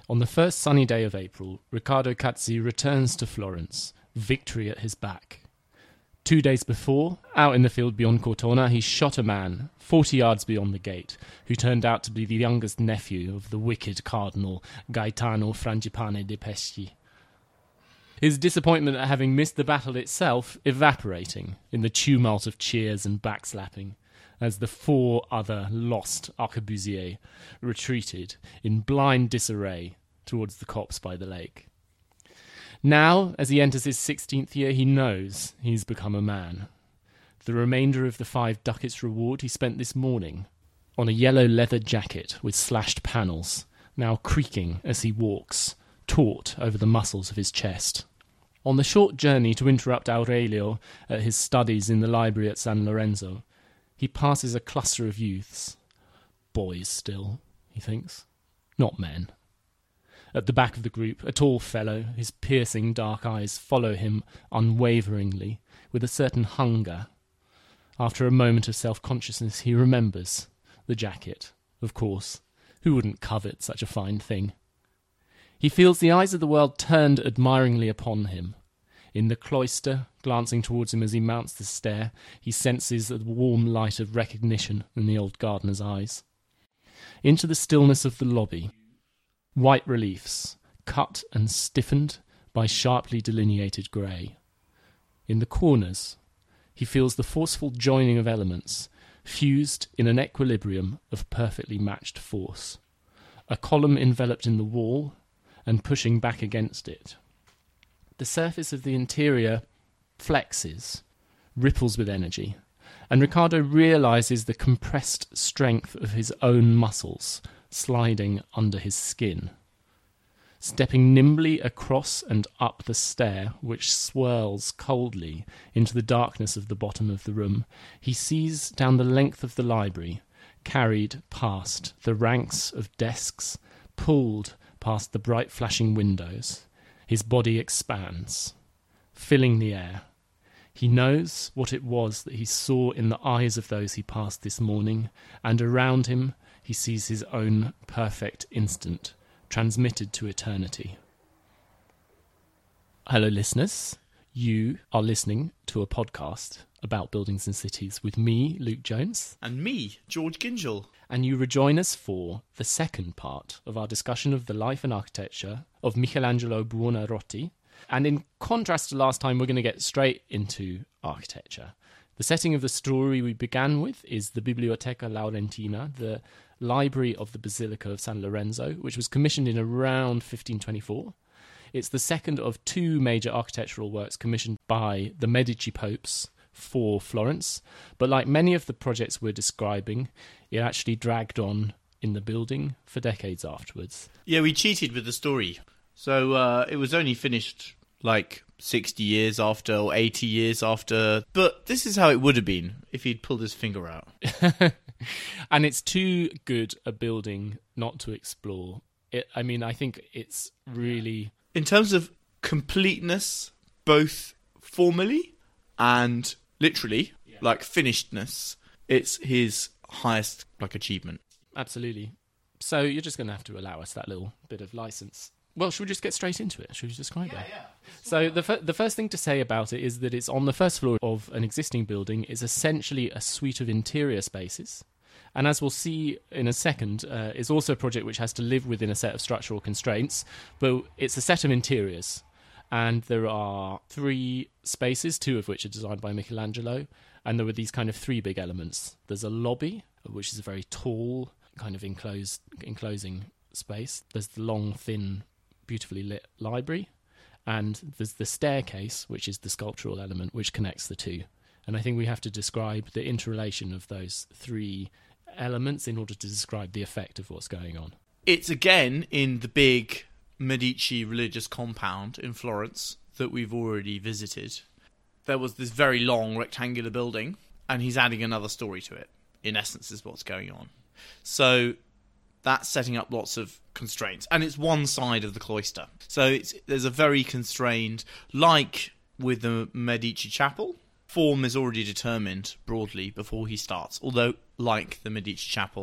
On the first sunny day of April, Riccardo Cazzi returns to Florence, victory at his back. 2 days before, out in the field beyond Cortona, he shot a man 40 yards beyond the gate, who turned out to be the youngest nephew of the wicked Cardinal Gaetano Frangipane de' Pesci. His disappointment at having missed the battle itself evaporating in the tumult of cheers and backslapping, as the 4 other lost arquebusiers retreated in blind disarray towards the copse by the lake. Now, as he enters his 16th year, he knows he's become a man. The remainder of the 5 ducats reward he spent this morning on a yellow leather jacket with slashed panels, now creaking as he walks, taut over the muscles of his chest. On the short journey to interrupt Aurelio at his studies in the library at San Lorenzo, he passes a cluster of youths. Boys still, he thinks, not men. At the back of the group, a tall fellow, his piercing dark eyes follow him unwaveringly, with a certain hunger. After a moment of self-consciousness, he remembers the jacket. Of course, who wouldn't covet such a fine thing? He feels the eyes of the world turned admiringly upon him. In the cloister, glancing towards him as he mounts the stair, he senses the warm light of recognition in the old gardener's eyes. Into the stillness of the lobby, white reliefs, cut and stiffened by sharply delineated grey. In the corners, he feels the forceful joining of elements, fused in an equilibrium of perfectly matched force. A column enveloped in the wall and pushing back against it. The surface of the interior flexes, ripples with energy, and Riccardo realises the compressed strength of his own muscles sliding under his skin. Stepping nimbly across and up the stair, which swirls coldly into the darkness of the bottom of the room, he sees down the length of the library, carried past the ranks of desks, pulled past the bright flashing windows. His body expands, filling the air. He knows what it was that he saw in the eyes of those he passed this morning, and around him he sees his own perfect instant, transmitted to eternity. Hello, listeners. You are listening to a podcast about buildings and cities with me, Luke Jones. And me, George Gingell. And you rejoin us for the second part of our discussion of the life and architecture of Michelangelo Buonarroti. And in contrast to last time, we're going to get straight into architecture. The setting of the story we began with is the Biblioteca Laurentina, the library of the Basilica of San Lorenzo, which was commissioned in around 1524. It's the second of 2 major architectural works commissioned by the Medici popes for Florence, but like many of the projects we're describing, it actually dragged on in the building for decades afterwards. Yeah, we cheated with the story. So it was only finished like 60 years after or 80 years after, but this is how it would have been if he'd pulled his finger out. And it's too good a building not to explore. I think it's really... In terms of completeness, both formally and literally, like finishedness, it's his highest achievement. Absolutely. So you're just going to have to allow us that little bit of license. Well, should we just get straight into it? Should we describe it? Yeah. So the first thing to say about it is that it's on the first floor of an existing building. It's essentially a suite of interior spaces. And as we'll see in a second, it's also a project which has to live within a set of structural constraints, but it's a set of interiors. And there are 3 spaces, 2 of which are designed by Michelangelo, and there were these kind of 3 big elements. There's a lobby, which is a very tall, kind of enclosing space. There's the long, thin, beautifully lit library, and there's the staircase, which is the sculptural element which connects the 2. And I think we have to describe the interrelation of those 3 elements in order to describe the effect of what's going on. It's again in the big Medici religious compound in Florence that we've already visited. There was this very long rectangular building, and he's adding another story to it, in essence, is what's going on. So that's setting up lots of constraints, and it's one side of the cloister. So there's a very constrained, like with the Medici chapel, form is already determined broadly before he starts, although like the Medici chapel,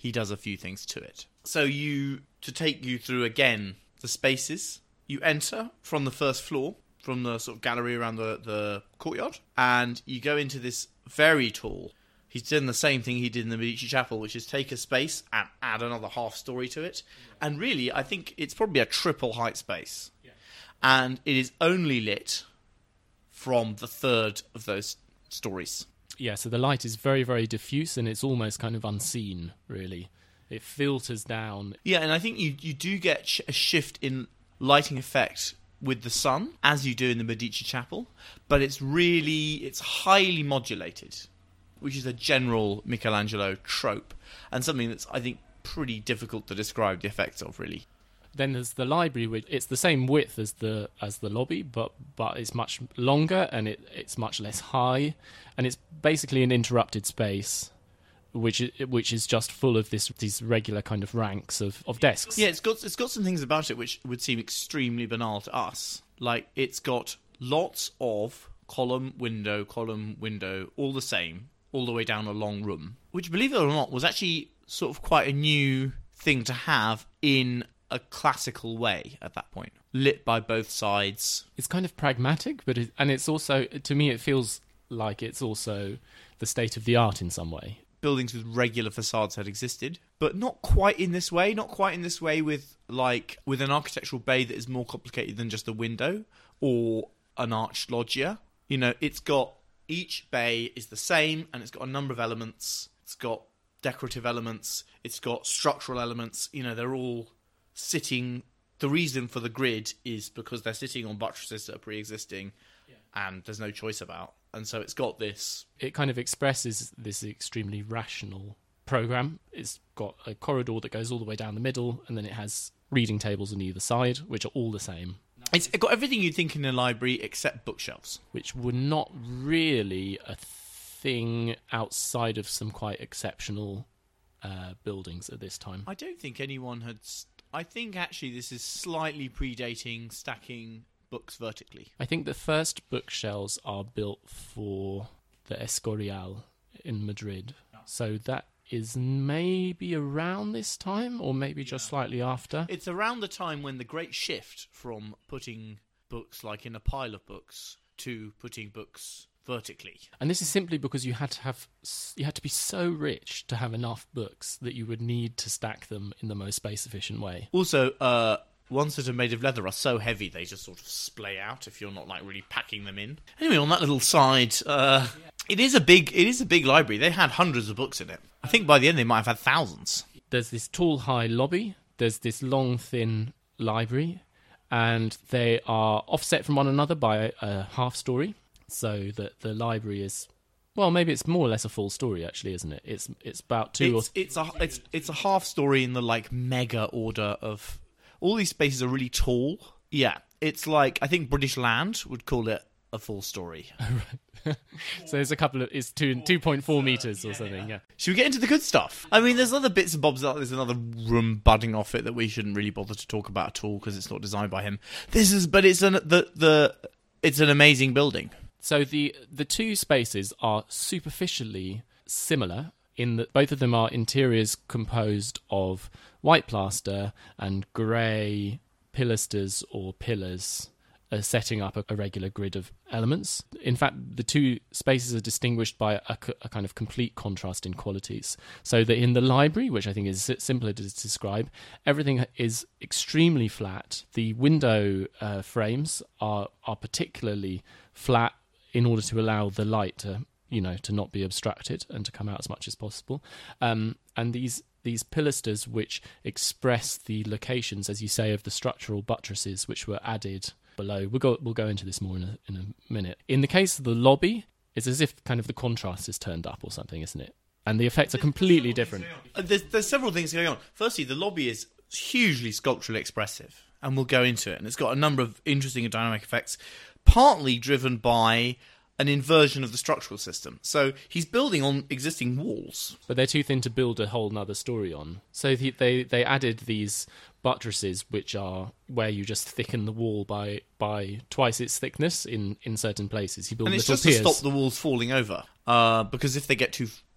he does a few things to it. So to take you through again the spaces, you enter from the first floor, from the sort of gallery around the courtyard, and you go into this very tall. He's done the same thing he did in the Medici Chapel, which is take a space and add another half story to it. And really, I think it's probably a triple height space. Yeah. And it is only lit from the third of those stories. Yeah, so the light is very, very diffuse, and it's almost kind of unseen, really. It filters down. Yeah, and I think you do get a shift in lighting effect with the sun, as you do in the Medici Chapel, but it's highly modulated, which is a general Michelangelo trope, and something that's, I think, pretty difficult to describe the effects of, really. Then there's the library, which it's the same width as the lobby, but it's much longer, and it's much less high, and it's basically an interrupted space, which is just full of these regular kind of ranks of desks. Yeah, it's got some things about it which would seem extremely banal to us. Like, it's got lots of column, window, all the same, all the way down a long room, which, believe it or not, was actually sort of quite a new thing to have in a classical way at that point, lit by both sides. It's kind of pragmatic, but it's also, to me, it feels like it's also the state of the art in some way. Buildings with regular facades had existed, but not quite in this way. Not quite in this way with an architectural bay that is more complicated than just a window or an arched loggia. You know, it's got, each bay is the same, and it's got a number of elements. It's got decorative elements. It's got structural elements. You know, they're all sitting. The reason for the grid is because they're sitting on buttresses that are pre-existing, and there's no choice about. And so it's got this. It kind of expresses this extremely rational program. It's got a corridor that goes all the way down the middle, and then it has reading tables on either side, which are all the same. It's got everything you'd think in a library except bookshelves, which were not really a thing outside of some quite exceptional buildings at this time. I don't think anyone had. I think actually this is slightly predating stacking books vertically. I think the first bookshelves are built for the Escorial in Madrid. So that is maybe around this time, or maybe just slightly after. It's around the time when the great shift from putting books like in a pile of books to putting books vertically. And this is simply because you had to be so rich to have enough books that you would need to stack them in the most space efficient way. Also, ones that are made of leather are so heavy they just sort of splay out if you're not really packing them in. Anyway, on that little side, it is a big library. They had hundreds of books in it. I think by the end they might have had thousands. There's this tall, high lobby. There's this long, thin library, and they are offset from one another by a half story, so that the library is. Well, maybe it's more or less a full story, actually, isn't it? It's about two. It's a half story in the mega order of. All these spaces are really tall. Yeah, it's I think British Land would call it a full story. Right. So there's a couple of, it's 2.4 metres or something, yeah. Should we get into the good stuff? I mean, there's other bits and bobs. There's another room budding off it that we shouldn't really bother to talk about at all because it's not designed by him. But it's an amazing building. So the two spaces are superficially similar in that both of them are interiors composed of white plaster and grey pilasters or pillars setting up a regular grid of elements. In fact, the two spaces are distinguished by a kind of complete contrast in qualities. So that in the library, which I think is simpler to describe, everything is extremely flat. The window frames are particularly flat in order to allow the light to not be obstructed and to come out as much as possible. And these pilasters, which express the locations, as you say, of the structural buttresses which were added below. We'll go into this more in a minute. In the case of the lobby, it's as if kind of the contrast is turned up or something, isn't it? And the effects are completely different. There's several things going on. Firstly, the lobby is hugely sculpturally expressive, and we'll go into it. And it's got a number of interesting and dynamic effects, partly driven by an inversion of the structural system. So he's building on existing walls. But they're too thin to build a whole nother story on. So they added these buttresses, which are where you just thicken the wall by twice its thickness in certain places. You build and it's little just piers. To stop the walls falling over. Because if they get too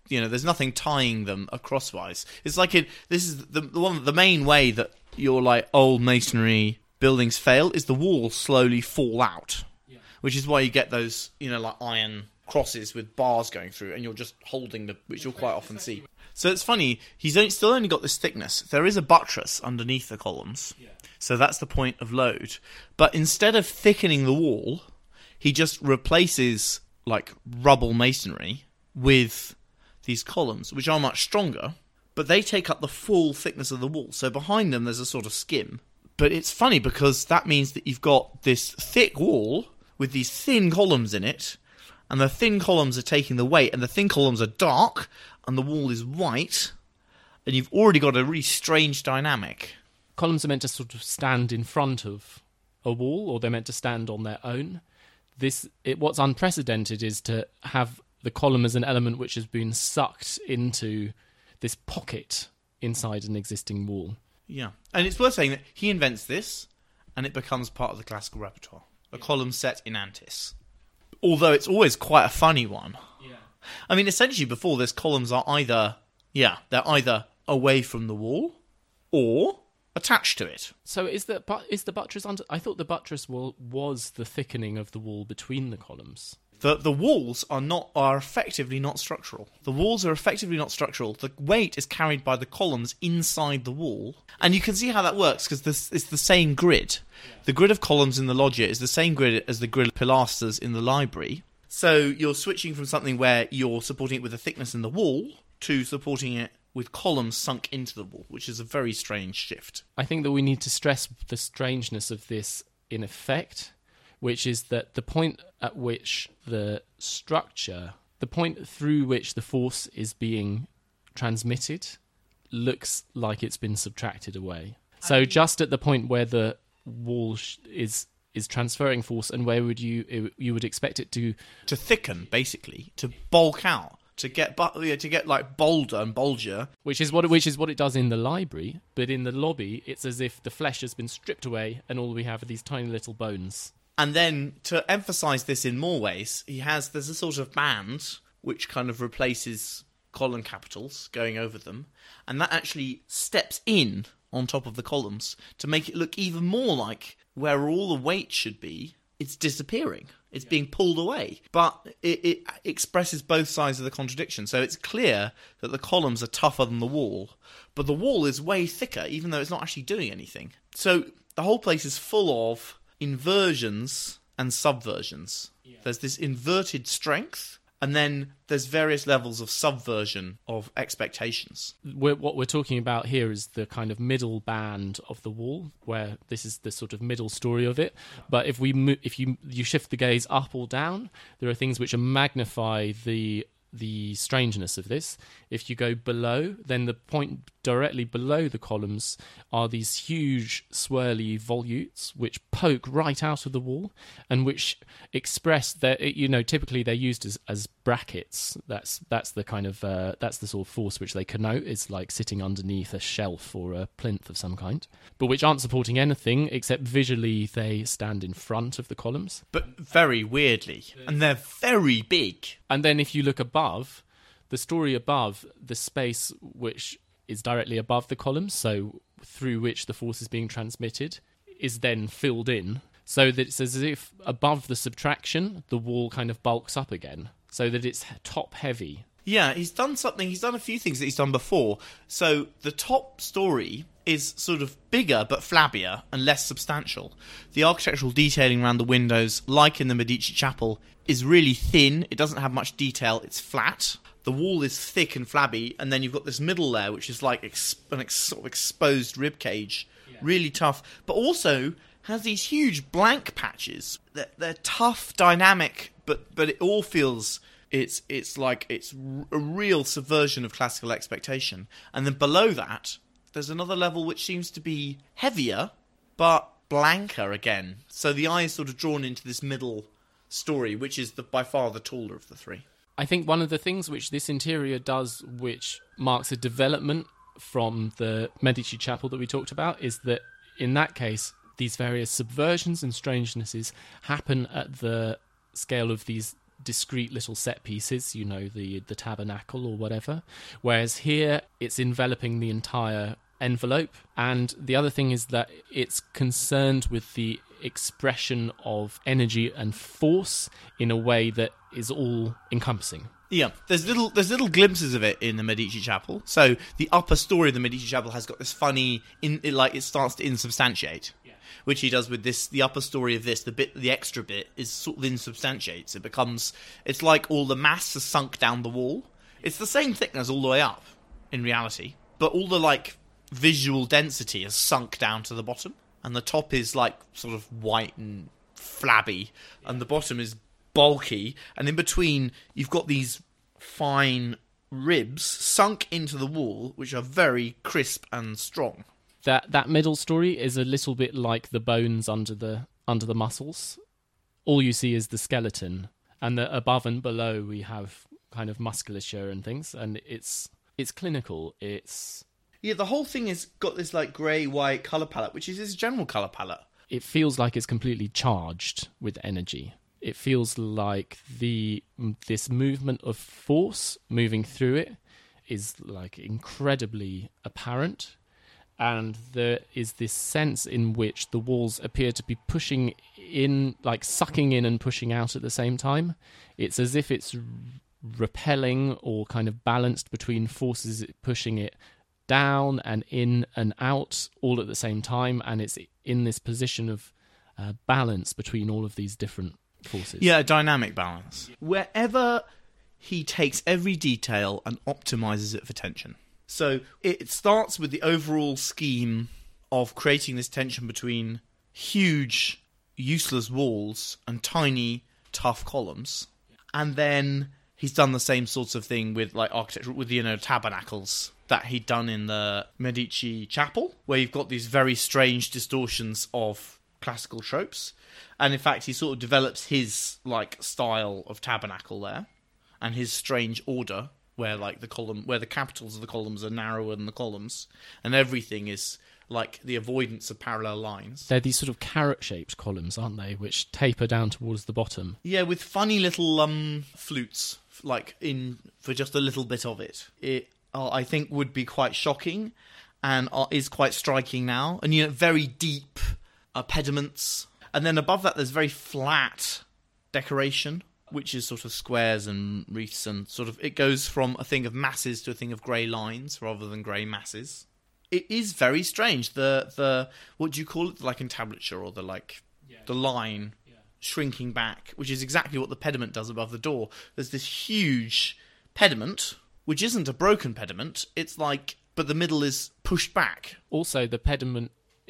there's nothing tying them acrosswise. It's like this is the main way that your like old masonry buildings fail is the walls slowly fall out, which is why you get those like iron crosses with bars going through, and you're just holding which you'll quite often see. So it's funny, he's still only got this thickness. There is a buttress underneath the columns, so that's the point of load. But instead of thickening the wall, he just replaces like rubble masonry with these columns, which are much stronger, but they take up the full thickness of the wall. So behind them there's a sort of skim. But it's funny because that means that you've got this thick wall with these thin columns in it, and the thin columns are taking the weight, and the thin columns are dark, and the wall is white, and you've already got a really strange dynamic. Columns are meant to sort of stand in front of a wall, or they're meant to stand on their own. What's unprecedented is to have the column as an element which has been sucked into this pocket inside an existing wall. Yeah, and it's worth saying that he invents this, and it becomes part of the classical repertoire. A column set in antis. Although it's always quite a funny one. Yeah. I mean, essentially before this, columns are either away from the wall or attached to it. So is the buttress under? I thought the buttress was the thickening of the wall between the columns. The walls are effectively not structural. The walls are effectively not structural. The weight is carried by the columns inside the wall. And you can see how that works because it's the same grid. Yeah. The grid of columns in the loggia is the same grid as the grid of pilasters in the library. So you're switching from something where you're supporting it with a thickness in the wall to supporting it with columns sunk into the wall, which is a very strange shift. I think that we need to stress the strangeness of this in effect, which is that the point at which the point through which the force is being transmitted looks like it's been subtracted away. So just at the point where the wall is transferring force, and where you would expect it to thicken, basically, to bulk out, to get like bolder and bulgier, which is what it does in the library. But in the lobby, it's as if the flesh has been stripped away, and all we have are these tiny little bones. And then, to emphasise this in more ways, there's a sort of band which kind of replaces column capitals going over them, and that actually steps in on top of the columns to make it look even more like where all the weight should be, it's disappearing. It's being pulled away. But it expresses both sides of the contradiction. So it's clear that the columns are tougher than the wall, but the wall is way thicker, even though it's not actually doing anything. So the whole place is full of inversions and subversions. Yeah. There's this inverted strength, and then there's various levels of subversion of expectations. What we're talking about here is the kind of middle band of the wall, where this is the sort of middle story of it. But if you shift the gaze up or down, there are things which magnify the strangeness of this. If you go below, then the point directly below the columns are these huge swirly volutes which poke right out of the wall and which express that, typically they're used as brackets. That's the kind of that's the sort of force which they connote, is like sitting underneath a shelf or a plinth of some kind, but which aren't supporting anything except visually they stand in front of the columns, but very weirdly, and they're very big. And then if you look above, the story above, the space which is directly above the columns, so through which the force is being transmitted, is then filled in, so that it's as if above the subtraction, the wall kind of bulks up again, so that it's top heavy. Yeah, he's done a few things that he's done before. So the top story is sort of bigger but flabbier and less substantial. The architectural detailing around the windows, like in the Medici Chapel, is really thin. It doesn't have much detail. It's flat. The wall is thick and flabby, and then you've got this middle layer, which is like sort of exposed rib cage, really tough, but also has these huge blank patches. They're tough, dynamic, but it all feels it's like it's a real subversion of classical expectation. And then below that, there's another level which seems to be heavier, but blanker again. So the eye is sort of drawn into this middle story, which is by far the taller of the three. I think one of the things which this interior does, which marks a development from the Medici Chapel that we talked about, is that in that case, these various subversions and strangenesses happen at the scale of these discrete little set pieces, you know, the tabernacle or whatever. Whereas here, it's enveloping the entire envelope. And the other thing is that it's concerned with the expression of energy and force in a way that is all encompassing. Yeah, there's little glimpses of it in the Medici Chapel. So the upper story of the Medici Chapel has got this funny, it starts to insubstantiate, which he does with this. The upper story of this, the extra bit, is sort of insubstantiates. It's like all the mass has sunk down the wall. It's the same thickness all the way up, in reality, but all the like visual density has sunk down to the bottom, and the top is like sort of white and flabby, and the bottom is bulky, and in between you've got these fine ribs sunk into the wall, which are very crisp and strong. That middle story is a little bit like the bones under the muscles. All you see is the skeleton, and above and below we have kind of musculature and things, and it's clinical. The whole thing has got this like grey-white colour palette, which is its general colour palette. It feels like it's completely charged with energy. It feels like this movement of force moving through it is like incredibly apparent, and there is this sense in which the walls appear to be pushing in, like sucking in and pushing out at the same time. It's as if it's repelling or kind of balanced between forces pushing it down and in and out all at the same time, and it's in this position of balance between all of these different forces. Yeah, a dynamic balance. Wherever he takes every detail and optimizes it for tension. So it starts with the overall scheme of creating this tension between huge, useless walls and tiny, tough columns. And then he's done the same sorts of thing with like architecture, with, you know, tabernacles that he'd done in the Medici Chapel, where you've got these very strange distortions of classical tropes. And in fact, he sort of develops his like style of tabernacle there, and his strange order, where like where the capitals of the columns are narrower than the columns, and everything is like the avoidance of parallel lines. They're these sort of carrot-shaped columns, aren't they, which taper down towards the bottom. Yeah, with funny little flutes, like in for just a little bit of it. It I think would be quite shocking, and is quite striking now. And you know, very deep pediments. And then above that, there's very flat decoration, which is sort of squares and wreaths, and sort of it goes from a thing of masses to a thing of grey lines rather than grey masses. It is very strange. The what do you call it? Like entablature, or the line shrinking back, which is exactly what the pediment does above the door. There's this huge pediment, which isn't a broken pediment. It's like, but the middle is pushed back. Also, the pediment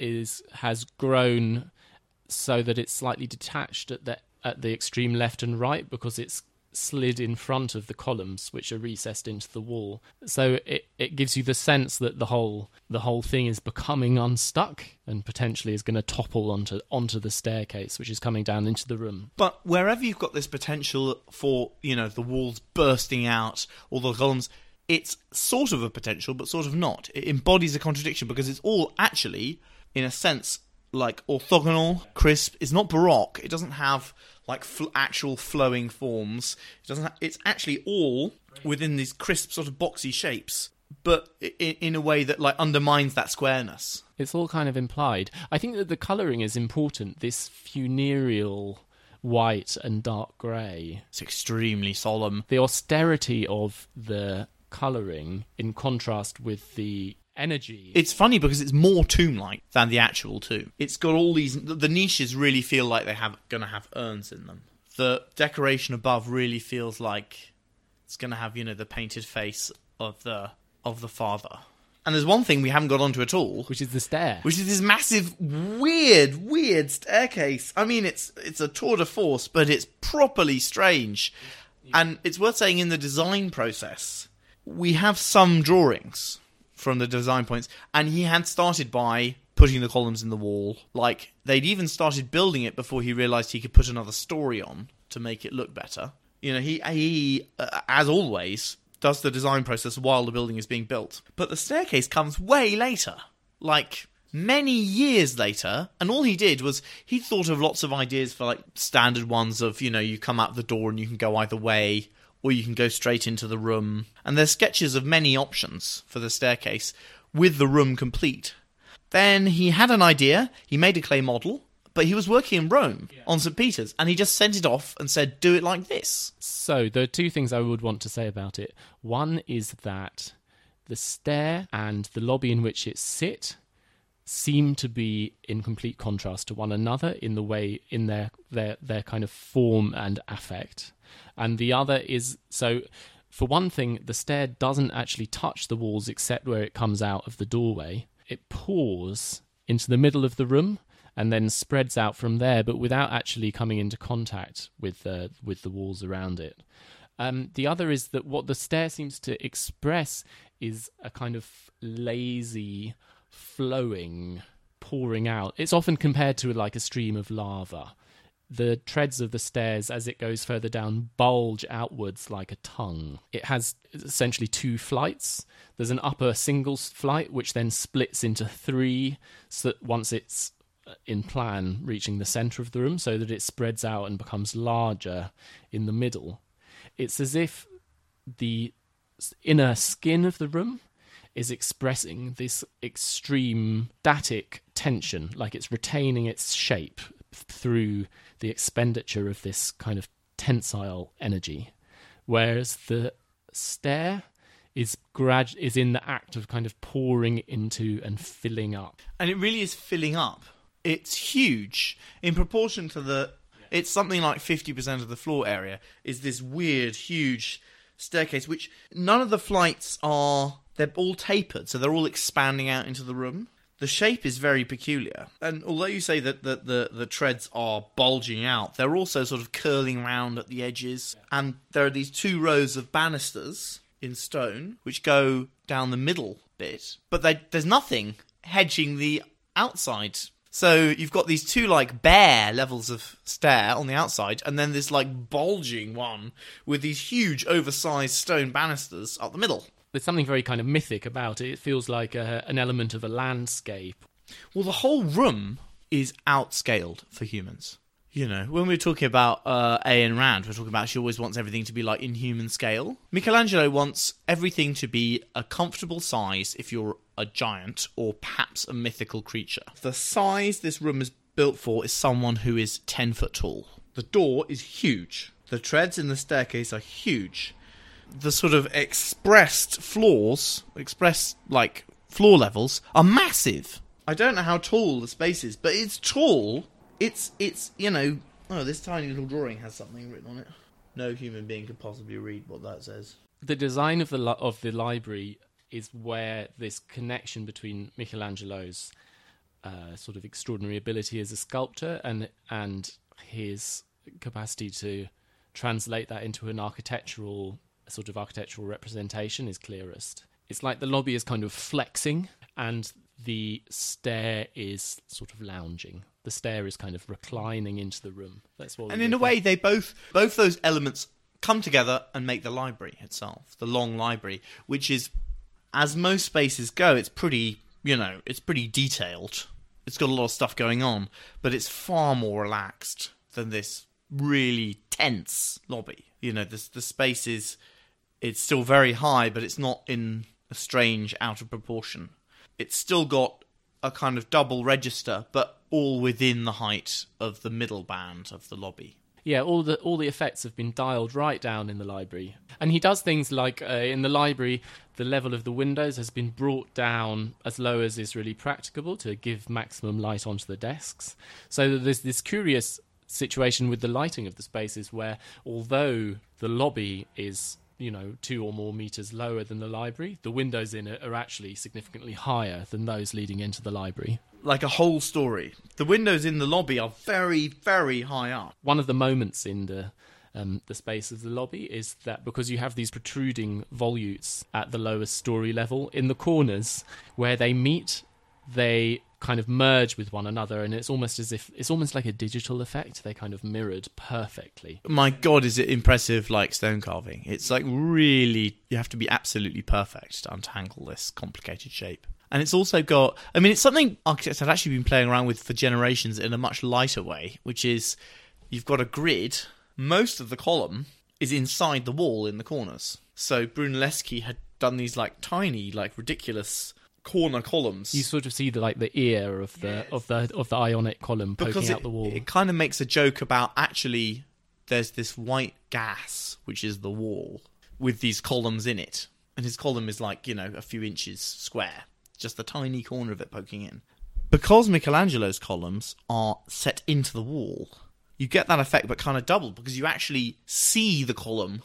has grown so that it's slightly detached at the extreme left and right, because it's slid in front of the columns, which are recessed into the wall. So it gives you the sense that the whole thing is becoming unstuck and potentially is going to topple onto the staircase, which is coming down into the room. But wherever you've got this potential for, you know, the walls bursting out or the columns, it's sort of a potential, but sort of not. It embodies a contradiction, because it's all actually, in a sense, like orthogonal, crisp. It's not Baroque. It doesn't have like actual flowing forms. It's actually all within these crisp sort of boxy shapes, but in a way that like undermines that squareness. It's all kind of implied. I think that the colouring is important. This funereal white and dark grey. It's extremely solemn. The austerity of the colouring in contrast with the energy. It's funny because it's more tomb-like than the actual tomb. It's got all these. The niches really feel like they're going to have urns in them. The decoration above really feels like it's going to have, you know, the painted face of the father. And there's one thing we haven't got onto at all, which is the stair, which is this massive, weird staircase. I mean, it's a tour de force, but it's properly strange. And it's worth saying, in the design process, we have some drawings from the design points, and he had started by putting the columns in the wall. Like, they'd even started building it before he realised he could put another story on to make it look better. You know, he as always, does the design process while the building is being built. But the staircase comes way later. Like, many years later, and all he did was he thought of lots of ideas for like standard ones of, you come out the door and you can go either way, or you can go straight into the room. And there's sketches of many options for the staircase with the room complete. Then he had an idea, he made a clay model, but he was working in Rome on St. Peter's, and he just sent it off and said, do it like this. So there are two things I would want to say about it. One is that the stair and the lobby in which it sit seem to be in complete contrast to one another in the way, in their kind of form and affect. And the other is, so for one thing, the stair doesn't actually touch the walls except where it comes out of the doorway. It pours into the middle of the room and then spreads out from there, but without actually coming into contact with the walls around it. The other is that what the stair seems to express is a kind of lazy, flowing, pouring out. It's often compared to like a stream of lava. The treads of the stairs, as it goes further down, bulge outwards like a tongue. It has essentially two flights. There's an upper single flight, which then splits into three, so that once it's in plan reaching the centre of the room, so that it spreads out and becomes larger in the middle. It's as if the inner skin of the room is expressing this extreme static tension, like it's retaining its shape through the expenditure of this kind of tensile energy, whereas the stair is in the act of kind of pouring into and filling up. And it really is filling up. It's huge in proportion to it's something like 50% of the floor area is this weird, huge staircase, which none of the flights they're all tapered, so they're all expanding out into the room. The shape is very peculiar. And although you say that the treads are bulging out, they're also sort of curling round at the edges. And there are these two rows of banisters in stone, which go down the middle bit. But there's nothing hedging the outside. So you've got these two like bare levels of stair on the outside, and then this like bulging one with these huge oversized stone banisters up the middle. There's something very kind of mythic about it. It feels like an element of a landscape. Well, the whole room is outscaled for humans. When we're talking about Ayn Rand, we're talking about she always wants everything to be like in human scale. Michelangelo wants everything to be a comfortable size if you're a giant or perhaps a mythical creature. The size this room is built for is someone who is 10 foot tall. The door is huge. The treads in the staircase are huge. The sort of expressed floor levels are massive. I don't know how tall the space is, but it's tall. It's this tiny little drawing has something written on it. No human being could possibly read what that says. The design of the library is where this connection between Michelangelo's sort of extraordinary ability as a sculptor and his capacity to translate that into an architectural representation is clearest. It's like the lobby is kind of flexing and the stair is sort of lounging. The stair is kind of reclining into the room. That's what. And in a way, they both those elements come together and make the library itself, the long library, which is, as most spaces go, it's pretty detailed. It's got a lot of stuff going on, but it's far more relaxed than this really tense lobby. The space it's still very high, but it's not in a strange out of proportion. It's still got a kind of double register, but all within the height of the middle band of the lobby. Yeah, all the effects have been dialed right down in the library. And he does things like, in the library, the level of the windows has been brought down as low as is really practicable to give maximum light onto the desks. So there's this curious situation with the lighting of the spaces where, although the lobby is 2 or more meters lower than the library, the windows in it are actually significantly higher than those leading into the library. Like a whole story. The windows in the lobby are very, very high up. One of the moments in the space of the lobby is that because you have these protruding volutes at the lowest story level, in the corners where they meet, they kind of merge with one another, and it's almost like a digital effect. They kind of mirrored perfectly. My God, is it impressive, like stone carving. It's like really, you have to be absolutely perfect to untangle this complicated shape. And it's also got, I mean, it's something architects have actually been playing around with for generations in a much lighter way, which is you've got a grid. Most of the column is inside the wall in the corners. So Brunelleschi had done these like tiny, like ridiculous corner columns. You sort of see the ear of the Ionic column poking out the wall. It kind of makes a joke about actually there's this white gas, which is the wall, with these columns in it. And his column is like, a few inches square. Just the tiny corner of it poking in. Because Michelangelo's columns are set into the wall, you get that effect but kind of doubled, because you actually see the column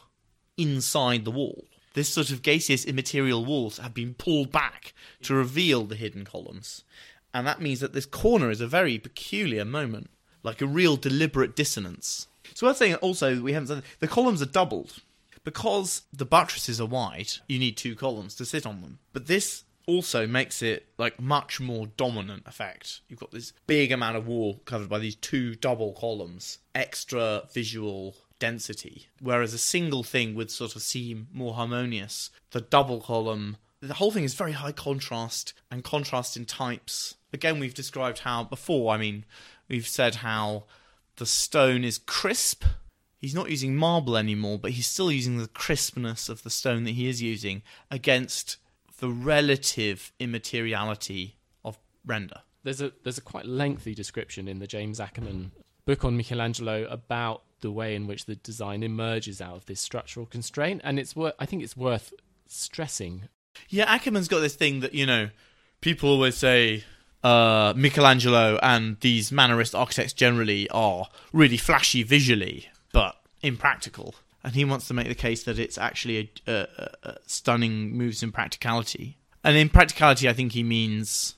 inside the wall. This sort of gaseous immaterial walls have been pulled back to reveal the hidden columns. And that means that this corner is a very peculiar moment, like a real deliberate dissonance. It's worth saying also, we haven't said, the columns are doubled. Because the buttresses are wide, you need 2 columns to sit on them. But this also makes it like much more dominant effect. You've got this big amount of wall covered by these 2 double columns, extra visual density, whereas a single thing would sort of seem more harmonious. The double column, the whole thing is very high contrast, and contrast in types. Again, we've described how before, we've said how the stone is crisp. He's not using marble anymore, but he's still using the crispness of the stone that he is using against the relative immateriality of render. There's a quite lengthy description in the James Ackerman book on Michelangelo about the way in which the design emerges out of this structural constraint, and I think it's worth stressing. Yeah, Ackerman's got this thing that, people always say Michelangelo and these Mannerist architects generally are really flashy visually, but impractical. And he wants to make the case that it's actually a stunning moves in practicality. And in practicality, I think he means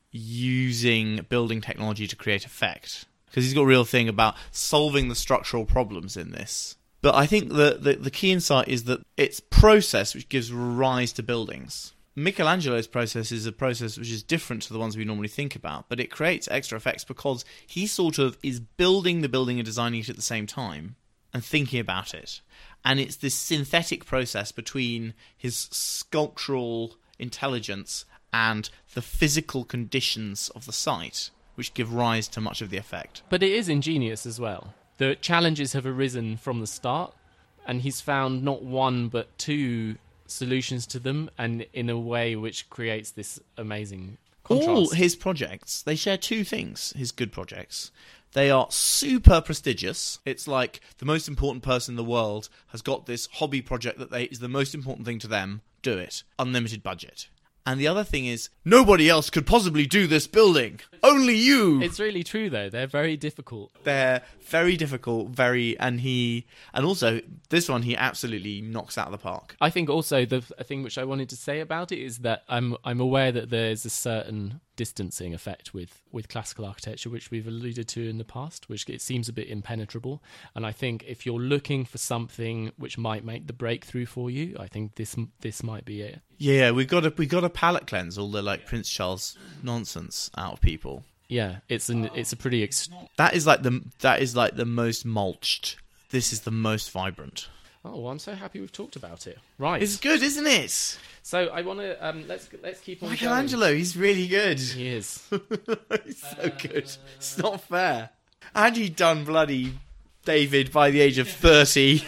using building technology to create effect. Because he's got a real thing about solving the structural problems in this. But I think the key insight is that it's process which gives rise to buildings. Michelangelo's process is a process which is different to the ones we normally think about, but it creates extra effects because he sort of is building the building and designing it at the same time and thinking about it. And it's this synthetic process between his sculptural intelligence and the physical conditions of the site which give rise to much of the effect. But it is ingenious as well. The challenges have arisen from the start, and he's found not one but 2 solutions to them, and in a way which creates this amazing contrast. All his projects, they share 2 things, his good projects. They are super prestigious. It's like the most important person in the world has got this hobby project that is the most important thing to them. Do it. Unlimited budget. And the other thing is, nobody else could possibly do this building. Only you. It's really true, though. They're very difficult. They're very difficult, and also, this one he absolutely knocks out of the park. I think also a thing which I wanted to say about it is that I'm aware that there's a certain distancing effect with classical architecture, which we've alluded to in the past, which it seems a bit impenetrable. And I think if you're looking for something which might make the breakthrough for you, I think this might be it. Yeah, we got to palate cleanse all the Prince Charles nonsense out of people. Yeah, it's a pretty that is like the most mulched. This is the most vibrant. Oh, well, I'm so happy we've talked about it. Right, it's good, isn't it? So I want to let's keep on. Michelangelo, he's really good. He is. He's so good. It's not fair. Had he done bloody David by the age of 30?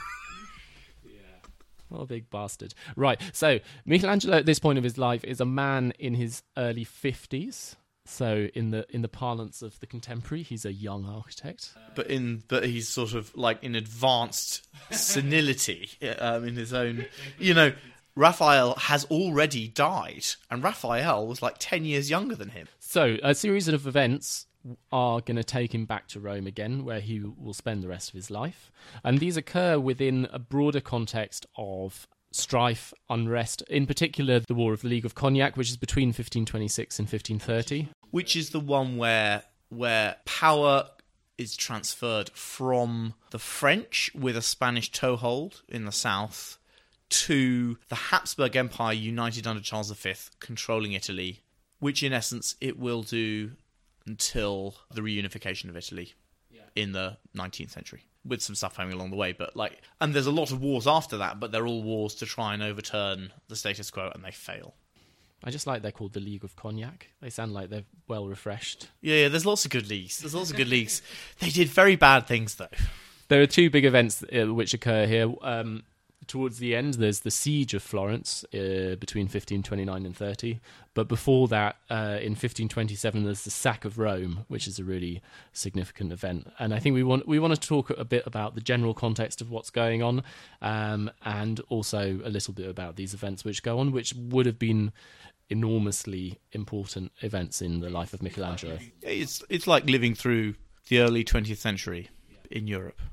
What a big bastard. Right, so Michelangelo at this point of his life is a man in his early 50s. So in the parlance of the contemporary, he's a young architect. But he's sort of like in advanced senility in his own... Raphael has already died, and Raphael was like 10 years younger than him. So a series of events are going to take him back to Rome again, where he will spend the rest of his life. And these occur within a broader context of strife, unrest, in particular the War of the League of Cognac, which is between 1526 and 1530. Which is the one where power is transferred from the French with a Spanish toehold in the south to the Habsburg Empire united under Charles V, controlling Italy, which in essence it will do until the reunification of Italy in the 19th century, with some stuff happening along the way. And there's a lot of wars after that, but they're all wars to try and overturn the status quo, and they fail. I just like they're called the League of Cognac. They sound like they're well refreshed. Yeah, there's lots of good leagues. They did very bad things, though. There are two big events which occur here. Towards the end, there's the Siege of Florence between 1529 and 30. But before that, in 1527, there's the Sack of Rome, which is a really significant event. And I think we want to talk a bit about the general context of what's going on, and also a little bit about these events which go on, which would have been enormously important events in the life of Michelangelo. It's like living through the early 20th century in Europe.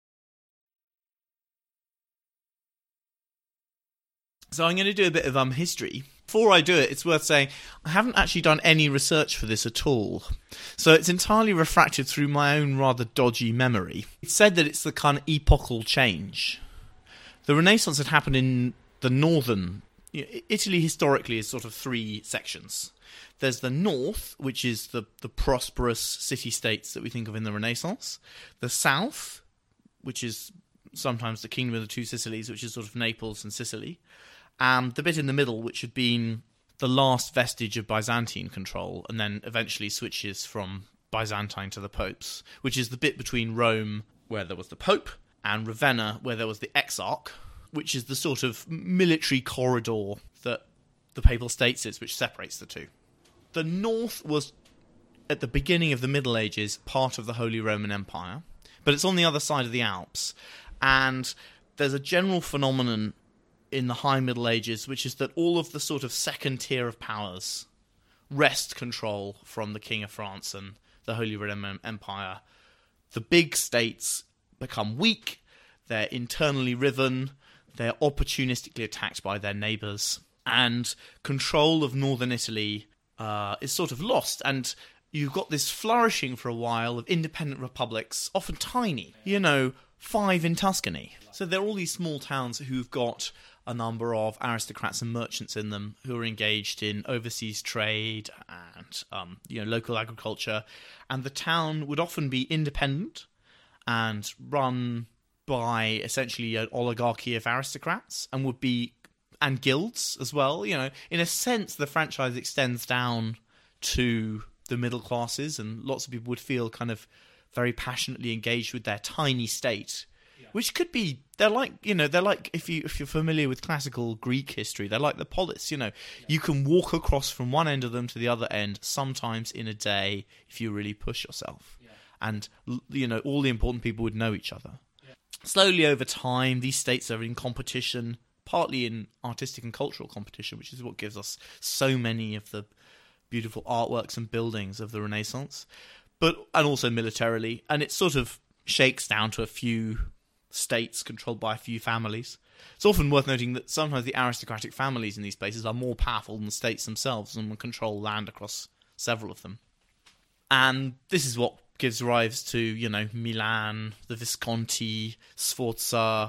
So I'm going to do a bit of history. Before I do it, it's worth saying I haven't actually done any research for this at all. So it's entirely refracted through my own rather dodgy memory. It's said that it's the kind of epochal change. The Renaissance had happened in the northern... Italy historically is sort of three sections. There's the north, which is the prosperous city-states that we think of in the Renaissance. The south, which is sometimes the Kingdom of the Two Sicilies, which is sort of Naples and Sicily. And the bit in the middle, which had been the last vestige of Byzantine control, and then eventually switches from Byzantine to the popes, which is the bit between Rome, where there was the pope, and Ravenna, where there was the exarch, which is the sort of military corridor that the Papal States is, which separates the two. The north was, at the beginning of the Middle Ages, part of the Holy Roman Empire, but it's on the other side of the Alps. And there's a general phenomenon in the High Middle Ages, which is that all of the sort of second tier of powers wrest control from the King of France and the Holy Roman Empire. The big states become weak, they're internally riven, they're opportunistically attacked by their neighbours, and control of northern Italy is sort of lost, and you've got this flourishing for a while of independent republics, often tiny, 5 in Tuscany. So there are all these small towns who've got a number of aristocrats and merchants in them who are engaged in overseas trade and local agriculture, and the town would often be independent and run by essentially an oligarchy of aristocrats, and guilds as well. In a sense, the franchise extends down to the middle classes, and lots of people would feel kind of very passionately engaged with their tiny state. Which could be, they're like if you're familiar with classical Greek history, they're like the polis. You can walk across from one end of them to the other end, sometimes in a day, if you really push yourself. And all the important people would know each other. Slowly over time, these states are in competition, partly in artistic and cultural competition, which is what gives us so many of the beautiful artworks and buildings of the Renaissance, and also militarily. And it sort of shakes down to a few states controlled by a few families. It's often worth noting that sometimes the aristocratic families in these places are more powerful than the states themselves and will control land across several of them. And this is what gives rise to, Milan, the Visconti, Sforza,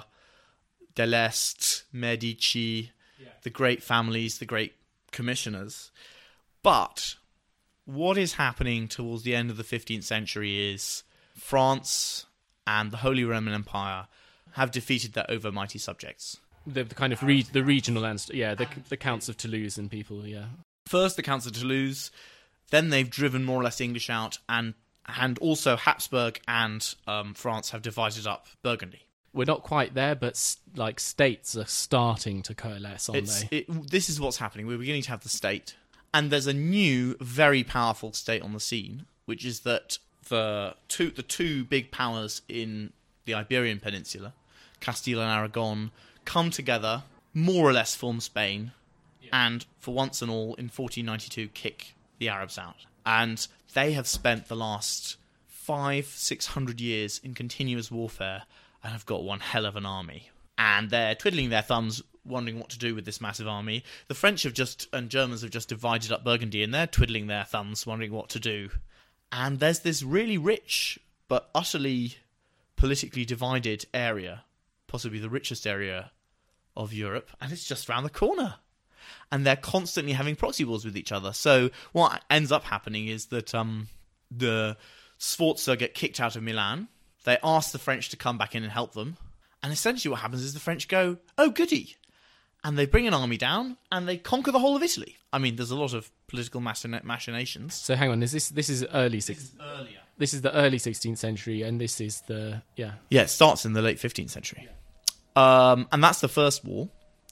Deleste, Medici, the great families, the great commissioners. But what is happening towards the end of the 15th century is France and the Holy Roman Empire have defeated their overmighty subjects. The kind of the regional the Counts of Toulouse and people, First the Counts of Toulouse, then they've driven more or less English out, and also Habsburg and France have divided up Burgundy. We're not quite there, but states are starting to coalesce, aren't they? This is what's happening. We're beginning to have the state. And there's a new, very powerful state on the scene, which is that the two big powers in the Iberian Peninsula, Castile and Aragon, come together, more or less form Spain, and for once and all, in 1492, kick the Arabs out. And they have spent the last 500-600 years in continuous warfare and have got one hell of an army. And they're twiddling their thumbs, wondering what to do with this massive army. The French and Germans have just divided up Burgundy, and they're twiddling their thumbs, wondering what to do. And there's this really rich but utterly politically divided area, possibly the richest area of Europe, and it's just round the corner. And they're constantly having proxy wars with each other. So what ends up happening is that the Sforza get kicked out of Milan. They ask the French to come back in and help them. And essentially what happens is the French go, oh, goody. and they bring an army down, and they conquer the whole of Italy. I mean, there's a lot of political machinations. So hang on, this is early Earlier. This is the early 16th century, and this is the Yeah, it starts in the late 15th century. And that's the First War.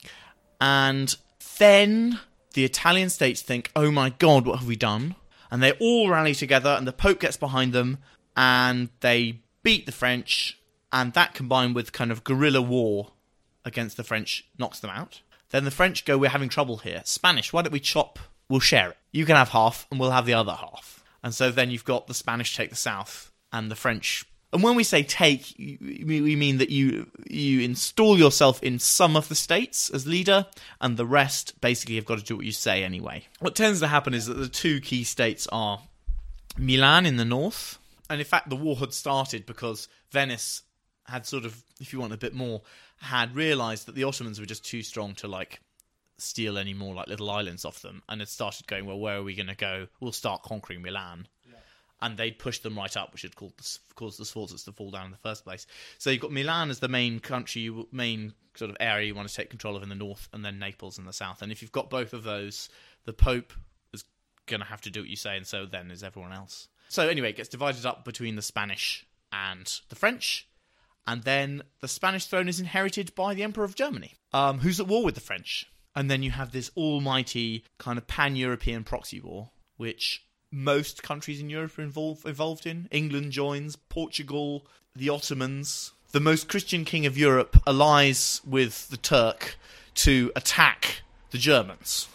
And then the Italian states think, oh my God, what have we done? And they all rally together, and the Pope gets behind them, and they beat the French, and that combined with kind of guerrilla war against the French knocks them out. Then the French go, we're having trouble here. Spanish, why don't we we'll share it. You can have half, and we'll have the other half. And so then you've got the Spanish take the south, and the French... And when we say take, we mean that you install yourself in some of the states as leader, and the rest basically have got to do what you say anyway. What tends to happen is that the two key states are Milan in the north, and in fact the war had started because Venice had sort of, if you want a bit more, had realised that the Ottomans were just too strong to steal any more little islands off them, and had started going, well, where are we going to go? We'll start conquering Milan. And they'd pushed them right up, which had caused the Sforzas to fall down in the first place. So you've got Milan as the main sort of area you want to take control of in the north, and then Naples in the south. And if you've got both of those, the Pope is going to have to do what you say, and so then is everyone else. So anyway, it gets divided up between the Spanish and the French, and then the Spanish throne is inherited by the Emperor of Germany, who's at war with the French. And then you have this almighty kind of pan-European proxy war, which... most countries in Europe are involved in. England joins, Portugal, the Ottomans. The most Christian king of Europe allies with the Turk to attack the Germans.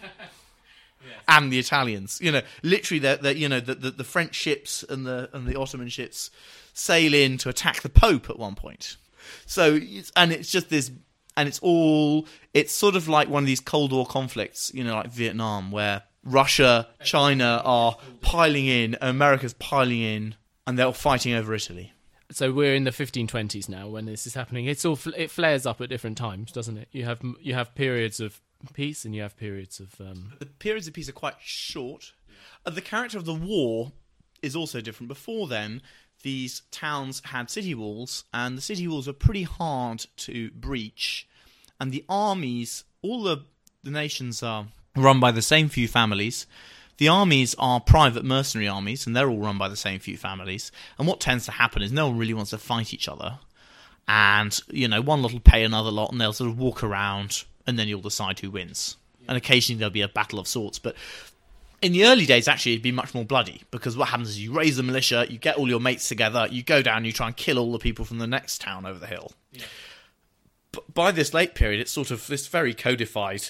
And the Italians. Literally, the French ships and the Ottoman ships sail in to attack the Pope at one point. So, and it's just this... And it's sort of like one of these Cold War conflicts, like Vietnam, where... Russia, China are piling in, America's piling in, and they're all fighting over Italy. So we're in the 1520s now when this is happening. It flares up at different times, doesn't it? You have periods of peace and you have periods of... The periods of peace are quite short. The character of the war is also different. Before then, these towns had city walls, and the city walls were pretty hard to breach. And the armies, all the nations are... run by the same few families. The armies are private mercenary armies, and they're all run by the same few families. And what tends to happen is no one really wants to fight each other. And, one lot will pay another lot, and they'll sort of walk around, and then you'll decide who wins. Yeah. And occasionally there'll be a battle of sorts. But in the early days, actually, it'd be much more bloody, because what happens is you raise the militia, you get all your mates together, you go down, you try and kill all the people from the next town over the hill. Yeah. But by this late period, it's sort of this very codified...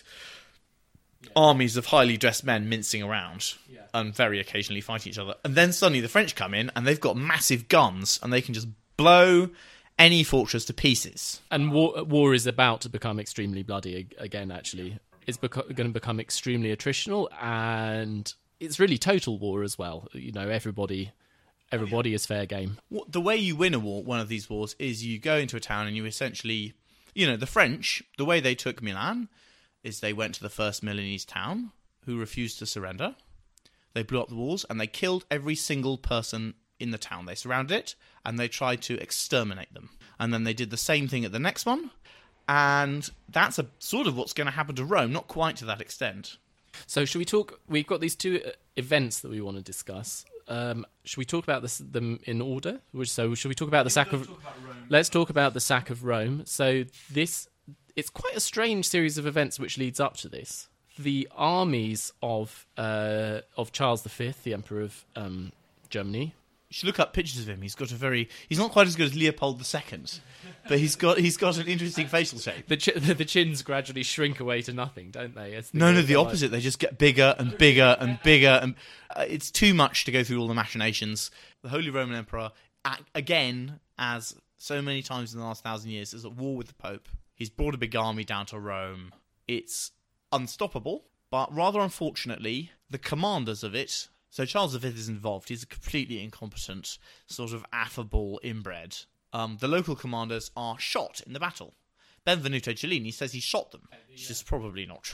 armies of highly dressed men mincing around and very occasionally fighting each other. And then suddenly the French come in and they've got massive guns and they can just blow any fortress to pieces. And war is about to become extremely bloody again, actually. It's going to become extremely attritional, and it's really total war as well. Everybody is fair game. The way you win one of these wars is you go into a town and you essentially... the French, the way they took Milan... is they went to the first Milanese town, who refused to surrender. They blew up the walls, and they killed every single person in the town. They surrounded it, and they tried to exterminate them. And then they did the same thing at the next one, and that's sort of what's going to happen to Rome, not quite to that extent. So should we talk... We've got these two events that we want to discuss. Should we talk about them in order? So should we talk about the sack of... Let's talk about the sack of Rome. So this... It's quite a strange series of events which leads up to this. The armies of Charles V, the Emperor of Germany. You should look up pictures of him. He's not quite as good as Leopold II, but he's got an interesting facial shape. The chins gradually shrink away to nothing, don't they? The opposite. They just get bigger and bigger and bigger, and it's too much to go through all the machinations. The Holy Roman Emperor, again, as so many times in the last 1,000 years, is at war with the Pope. He's brought a big army down to Rome. It's unstoppable, but rather unfortunately, the commanders of it... So Charles V is involved. He's a completely incompetent, sort of affable inbred. The local commanders are shot in the battle. Benvenuto Cellini says he shot them, which is probably not true.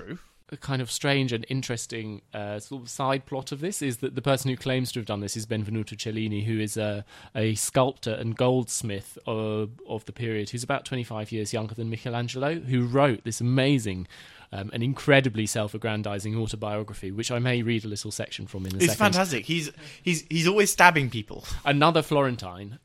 a kind of strange and interesting sort of side plot of this is that the person who claims to have done this is Benvenuto Cellini, who is a sculptor and goldsmith of the period, who's about 25 years younger than Michelangelo, who wrote this amazing an incredibly self-aggrandizing autobiography, which I may read a little section from in a second. It's fantastic. He's always stabbing people. Another Florentine,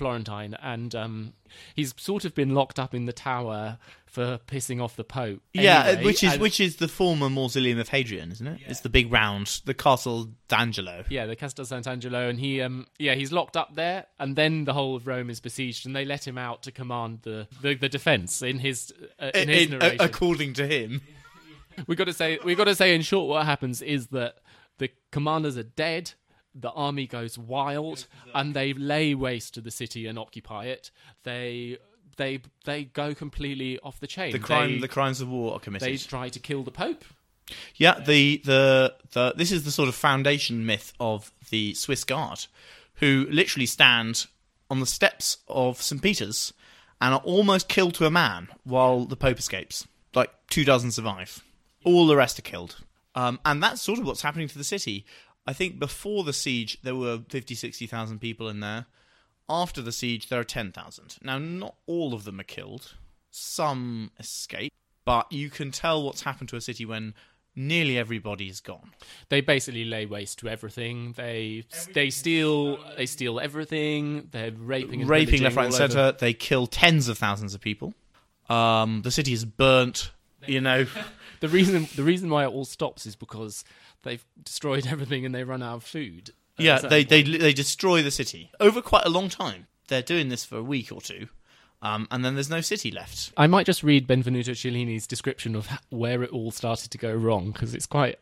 and he's sort of been locked up in the tower for pissing off the Pope. Yeah, anyway, which is the former mausoleum of Hadrian, isn't it? Yeah. It's the big round, the Castle d'Angelo. Yeah, the Castel Sant'Angelo, and he's locked up there, and then the whole of Rome is besieged, and they let him out to command the defence in his narration. According to him. We got to say in short, what happens is that the commanders are dead. The army goes wild, and they lay waste to the city and occupy it. They go completely off the chain. The crimes of war are committed. They try to kill the Pope. Yeah, this is the sort of foundation myth of the Swiss Guard, who literally stand on the steps of St. Peter's and are almost killed to a man while the Pope escapes. Like 24 survive. All the rest are killed. And that's sort of what's happening to the city. I think before the siege, there were 60,000 people in there. After the siege, there are 10,000. Now, not all of them are killed. Some escape. But you can tell what's happened to a city when nearly everybody is gone. They basically lay waste to everything. They steal everything. They're raping left, right, and centre. They kill tens of thousands of people. The city is burnt. You know, the reason why it all stops is because they've destroyed everything and they run out of food. Yeah, they destroy the city over quite a long time. They're doing this for a week or two, and then there's no city left. I might just read Benvenuto Cellini's description of where it all started to go wrong, because it's quite.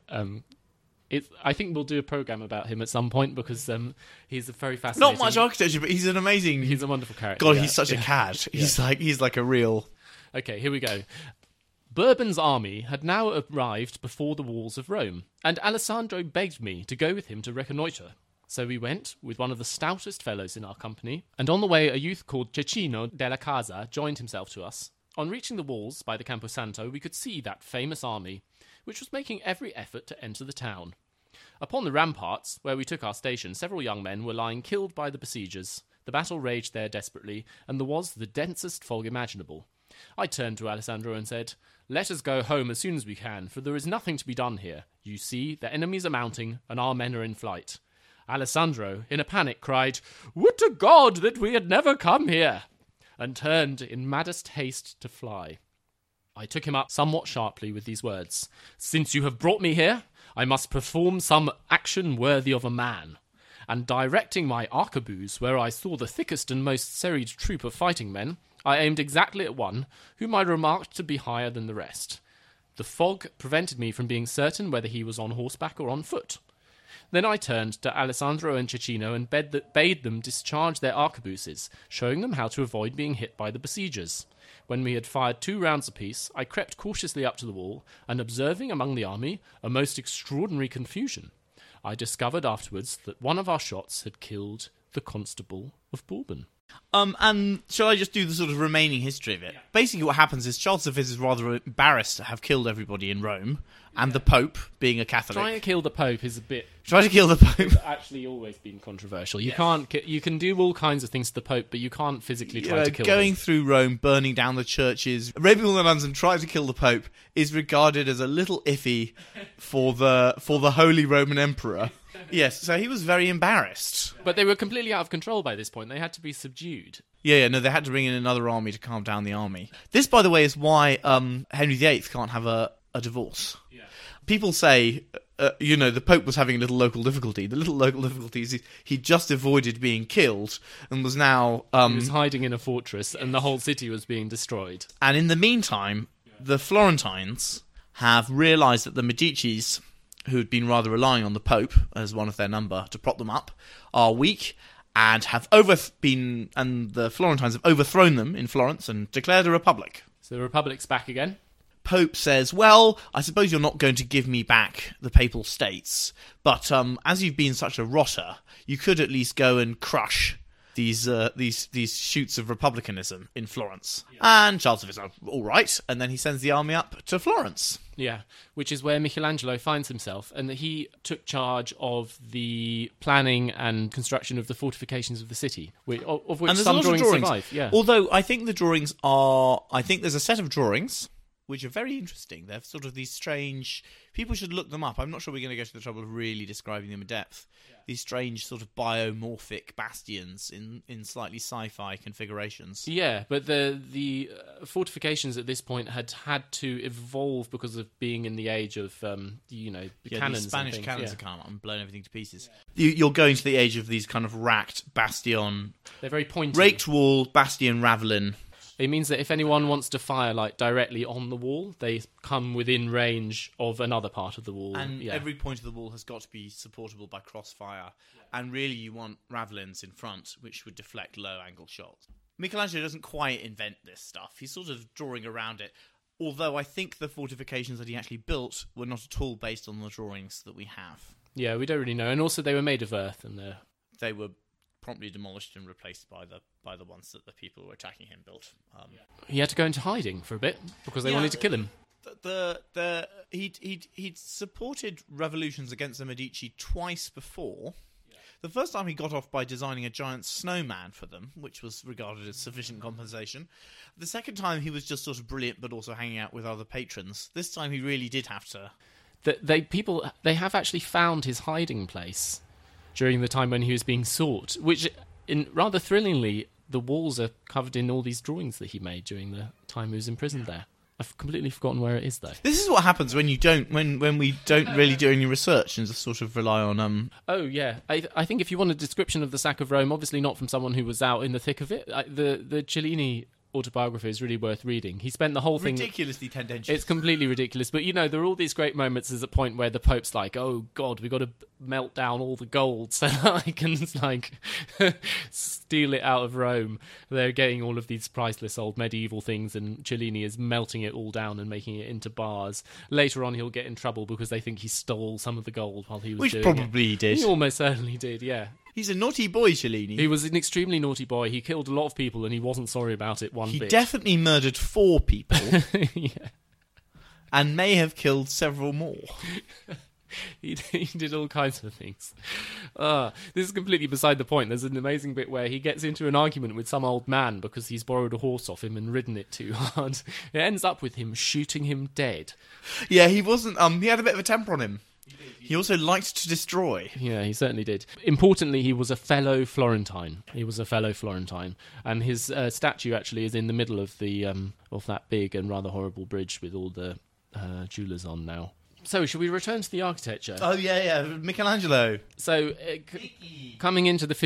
I think we'll do a program about him at some point, because he's a very fascinating. Not much architecture, but he's an amazing. He's a wonderful character. God, he's such a cad. He's like a real. Okay, here we go. Bourbon's army had now arrived before the walls of Rome, and Alessandro begged me to go with him to reconnoitre. So we went, with one of the stoutest fellows in our company, and on the way a youth called Cecchino della Casa joined himself to us. On reaching the walls by the Campo Santo, we could see that famous army, which was making every effort to enter the town. Upon the ramparts, where we took our station, several young men were lying killed by the besiegers. The battle raged there desperately, and there was the densest fog imaginable. I turned to Alessandro and said, "Let us go home as soon as we can, for there is nothing to be done here. You see, the enemies are mounting, and our men are in flight." Alessandro, in a panic, cried, "Would to God that we had never come here!" and turned in maddest haste to fly. I took him up somewhat sharply with these words: "Since you have brought me here, I must perform some action worthy of a man." And directing my arquebuse where I saw the thickest and most serried troop of fighting men, I aimed exactly at one, whom I remarked to be higher than the rest. The fog prevented me from being certain whether he was on horseback or on foot. Then I turned to Alessandro and Cecchino and bade them discharge their arquebuses, showing them how to avoid being hit by the besiegers. When we had fired 2 rounds apiece, I crept cautiously up to the wall, and observing among the army a most extraordinary confusion, I discovered afterwards that one of our shots had killed the Constable of Bourbon. And shall I just do the sort of remaining history of it? Yeah. Basically what happens is Charles V is rather embarrassed to have killed everybody in Rome, and the Pope, being a Catholic... Trying to kill the Pope is a bit... Trying to kill the Pope... It's actually always been controversial. You can't... You can do all kinds of things to the Pope, but you can't physically try to kill him. Going through Rome, burning down the churches, raping all the nuns and trying to kill the Pope is regarded as a little iffy for the Holy Roman Emperor. Yes, so he was very embarrassed. But they were completely out of control by this point. They had to be subdued. Yeah, no, they had to bring in another army to calm down the army. This, by the way, is why Henry VIII can't have a divorce. Yeah. People say, the Pope was having a little local difficulty. The little local difficulty is he just avoided being killed and was now... he was hiding in a fortress and the whole city was being destroyed. And in the meantime, the Florentines have realised that the Medicis, who had been rather relying on the Pope as one of their number to prop them up, are weak and and the Florentines have overthrown them in Florence and declared a republic. So the republic's back again? Pope says, well, I suppose you're not going to give me back the Papal States, but as you've been such a rotter, you could at least go and crush these shoots of republicanism in Florence. Yeah. And Charles V is all right, and then he sends the army up to Florence. Yeah, which is where Michelangelo finds himself, and he took charge of the planning and construction of the fortifications of the city, of which some drawings survive. Yeah. Although I think there's a set of drawings which are very interesting. They're sort of these strange... People should look them up. I'm not sure we're going to go to the trouble of really describing them in depth. Yeah. These strange sort of biomorphic bastions in slightly sci-fi configurations. Yeah, but the fortifications at this point had to evolve because of being in the age of, cannons. These Spanish and cannons have come up and blown everything to pieces. Yeah. You're going to the age of these kind of racked bastion... They're very pointy. Raked wall, bastion, ravelin... It means that if anyone wants to fire directly on the wall, they come within range of another part of the wall. And every point of the wall has got to be supportable by crossfire. Yeah. And really you want ravelins in front, which would deflect low-angle shots. Michelangelo doesn't quite invent this stuff. He's sort of drawing around it. Although I think the fortifications that he actually built were not at all based on the drawings that we have. Yeah, we don't really know. And also they were made of earth. And they were promptly demolished and replaced by the ones that the people who were attacking him built. He had to go into hiding for a bit because they wanted to kill him. He'd supported revolutions against the Medici twice before. Yeah. The first time he got off by designing a giant snowman for them, which was regarded as sufficient compensation. The second time he was just sort of brilliant, but also hanging out with other patrons. This time he really did have to. They have actually found his hiding place during the time when he was being sought, which, rather thrillingly, the walls are covered in all these drawings that he made during the time he was imprisoned there. I've completely forgotten where it is, though. This is what happens when we don't really do any research and just sort of rely on... Oh, yeah. I think if you want a description of the sack of Rome, obviously not from someone who was out in the thick of it, the Cellini autobiography is really worth reading. He spent the whole thing... Ridiculously tendentious. It's completely ridiculous. But, there are all these great moments. There's a point where the Pope's like, oh, God, we've got to melt down all the gold so that I can, steal it out of Rome. They're getting all of these priceless old medieval things, and Cellini is melting it all down and making it into bars. Later on, he'll get in trouble because they think he stole some of the gold while he was doing it. Which probably he did. He almost certainly did, yeah. He's a naughty boy, Cellini. He was an extremely naughty boy. He killed a lot of people and he wasn't sorry about it one bit. He definitely murdered 4 people. Yeah. And may have killed several more. He did all kinds of things. This is completely beside the point. There's an amazing bit where he gets into an argument with some old man because he's borrowed a horse off him and ridden it too hard. It ends up with him shooting him dead. Yeah, he wasn't... he had a bit of a temper on him. He also liked to destroy. Yeah, he certainly did. Importantly, he was a fellow Florentine. And his statue actually is in the middle of of that big and rather horrible bridge with all the jewellers on now. So, shall we return to the architecture? Oh, yeah, Michelangelo. So, coming into the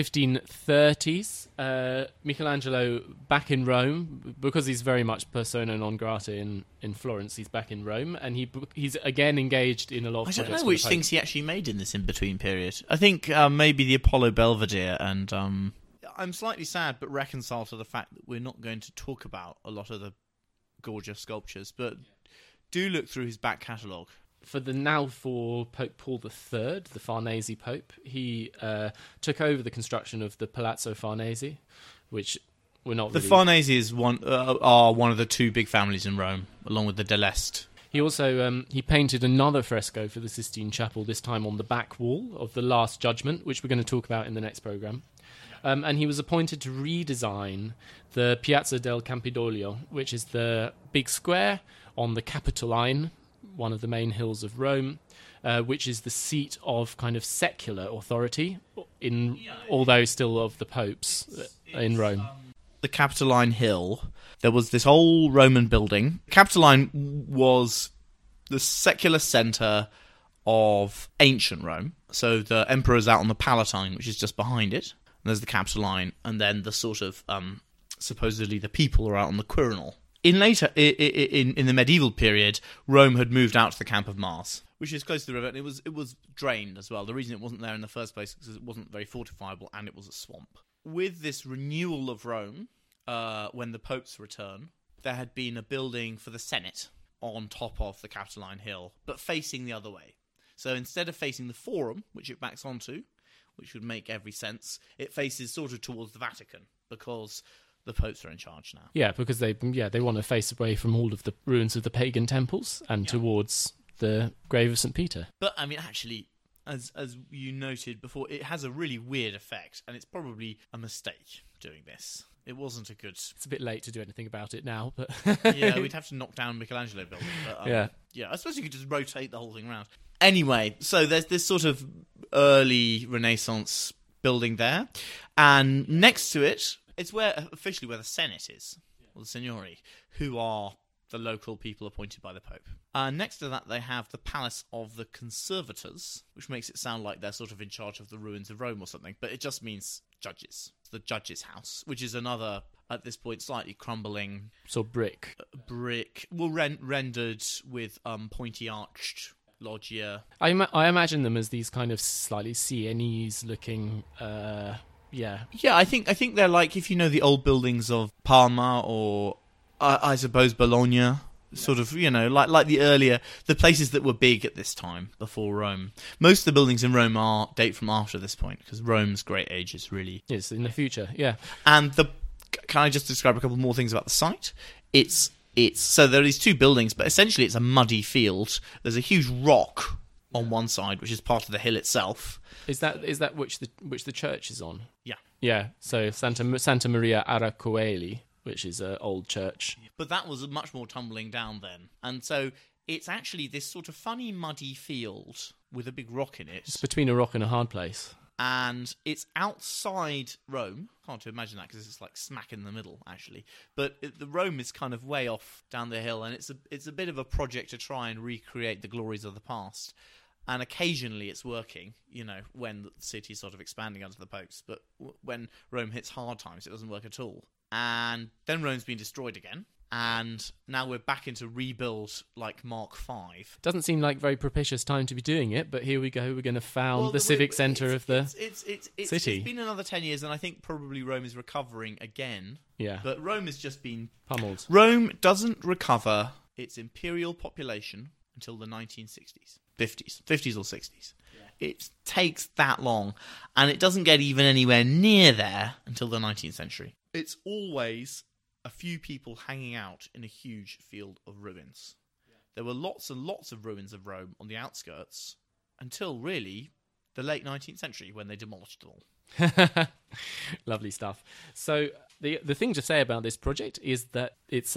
1530s, Michelangelo back in Rome, because he's very much persona non grata in Florence, he's back in Rome, and he's again engaged in a lot of projects. I don't know which things he actually made in this in-between period. I think maybe the Apollo Belvedere, and I'm slightly sad but reconciled to the fact that we're not going to talk about a lot of the gorgeous sculptures, but do look through his back catalogue. For Pope Paul III, the Farnese Pope, he took over the construction of the Palazzo Farnese, which we're not. The Farnese are one of the 2 big families in Rome, along with the Deleste. He also he painted another fresco for the Sistine Chapel, this time on the back wall of the Last Judgment, which we're going to talk about in the next programme. And he was appointed to redesign the Piazza del Campidoglio, which is the big square on the Capitoline, one of the main hills of Rome, which is the seat of kind of secular authority, although still of the popes in Rome. The Capitoline Hill, there was this old Roman building. Capitoline was the secular centre of ancient Rome. So the emperor's out on the Palatine, which is just behind it. And there's the Capitoline, and then the sort of, supposedly the people are out on the Quirinal. In the medieval period, Rome had moved out to the Camp of Mars, which is close to the river, and it was drained as well. The reason it wasn't there in the first place is because it wasn't very fortifiable, and it was a swamp. With this renewal of Rome, when the popes return, there had been a building for the Senate on top of the Capitoline Hill, but facing the other way. So instead of facing the Forum, which it backs onto, which would make every sense, it faces sort of towards the Vatican, because the popes are in charge now. Yeah, because they want to face away from all of the ruins of the pagan temples and towards the grave of St. Peter. But, I mean, actually, as you noted before, it has a really weird effect, and it's probably a mistake doing this. It wasn't a good... It's a bit late to do anything about it now, but... Yeah, we'd have to knock down Michelangelo building. But, Yeah, I suppose you could just rotate the whole thing around. Anyway, so there's this sort of early Renaissance building there, and next to it, it's officially where the Senate is, or the Signory, who are the local people appointed by the Pope. Next to that, they have the Palace of the Conservators, which makes it sound like they're sort of in charge of the ruins of Rome or something, but it just means judges. It's the judge's house, which is another, at this point, slightly crumbling... So brick. Well, rendered with pointy-arched loggia. I imagine them as these kind of slightly Sienese-looking... Yeah, I think they're like, if you know the old buildings of Parma or I suppose Bologna, sort of, like the places that were big at this time before Rome. Most of the buildings in Rome date from after this point, because Rome's great age is really... It's in the future, yeah. And can I just describe a couple more things about the site? It's so there are these two buildings, but essentially it's a muddy field. There's a huge rock on one side, which is part of the hill itself. Is that which the church is on? Yeah. Yeah, so Santa Maria Aracoeli, which is an old church. But that was much more tumbling down then. And so it's actually this sort of funny muddy field with a big rock in it. It's between a rock and a hard place. And it's outside Rome. Hard to imagine that because it's like smack in the middle, actually. But the Rome is kind of way off down the hill, and it's a bit of a project to try and recreate the glories of the past. And occasionally it's working, when the city's sort of expanding under the popes. But when Rome hits hard times, it doesn't work at all. And then Rome's been destroyed again. And now we're back into rebuild like Mark V. Doesn't seem like very propitious time to be doing it, but here we go. We're going to found the civic centre of the city. It's been another 10 years, and I think probably Rome is recovering again. Yeah. But Rome has just been... pummeled. Rome doesn't recover its imperial population until the 1960s. 50s or 60s. Yeah. It takes that long, and it doesn't get even anywhere near there until the 19th century. It's always a few people hanging out in a huge field of ruins. Yeah. There were lots and lots of ruins of Rome on the outskirts until, really, the late 19th century when they demolished them all. Lovely stuff. So the thing to say about this project is that it's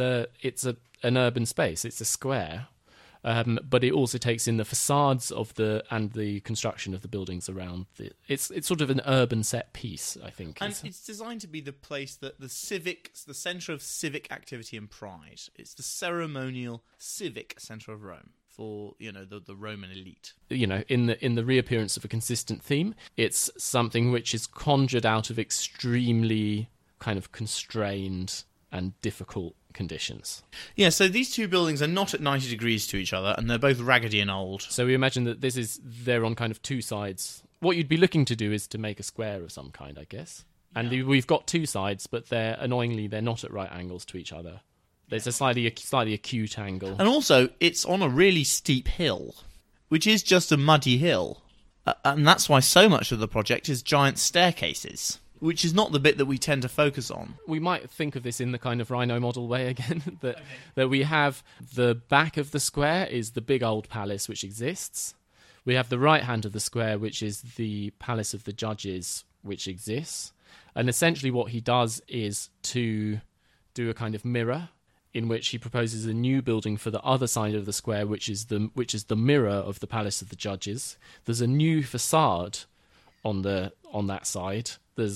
an urban space. It's a square. But it also takes in the facades and the construction of the buildings around it. It's sort of an urban set piece, I think. And it's designed to be the place that the centre of civic activity and pride. It's the ceremonial civic centre of Rome for the Roman elite. In the reappearance of a consistent theme, it's something which is conjured out of extremely kind of constrained and difficult conditions. Yeah, so these two buildings are not at 90 degrees to each other, and they're both raggedy and old. So we imagine that they're on kind of two sides. What you'd be looking to do is to make a square of some kind, I guess. And we've got two sides, but they're not at right angles to each other. There's a slightly acute angle. And also, it's on a really steep hill, which is just a muddy hill. And that's why so much of the project is giant staircases, which is not the bit that we tend to focus on. We might think of this in the kind of Rhino model way again, that we have the back of the square is the big old palace which exists. We have the right hand of the square, which is the Palace of the Judges, which exists. And essentially what he does is to do a kind of mirror in which he proposes a new building for the other side of the square, which is the mirror of the Palace of the Judges. There's a new facade on that side.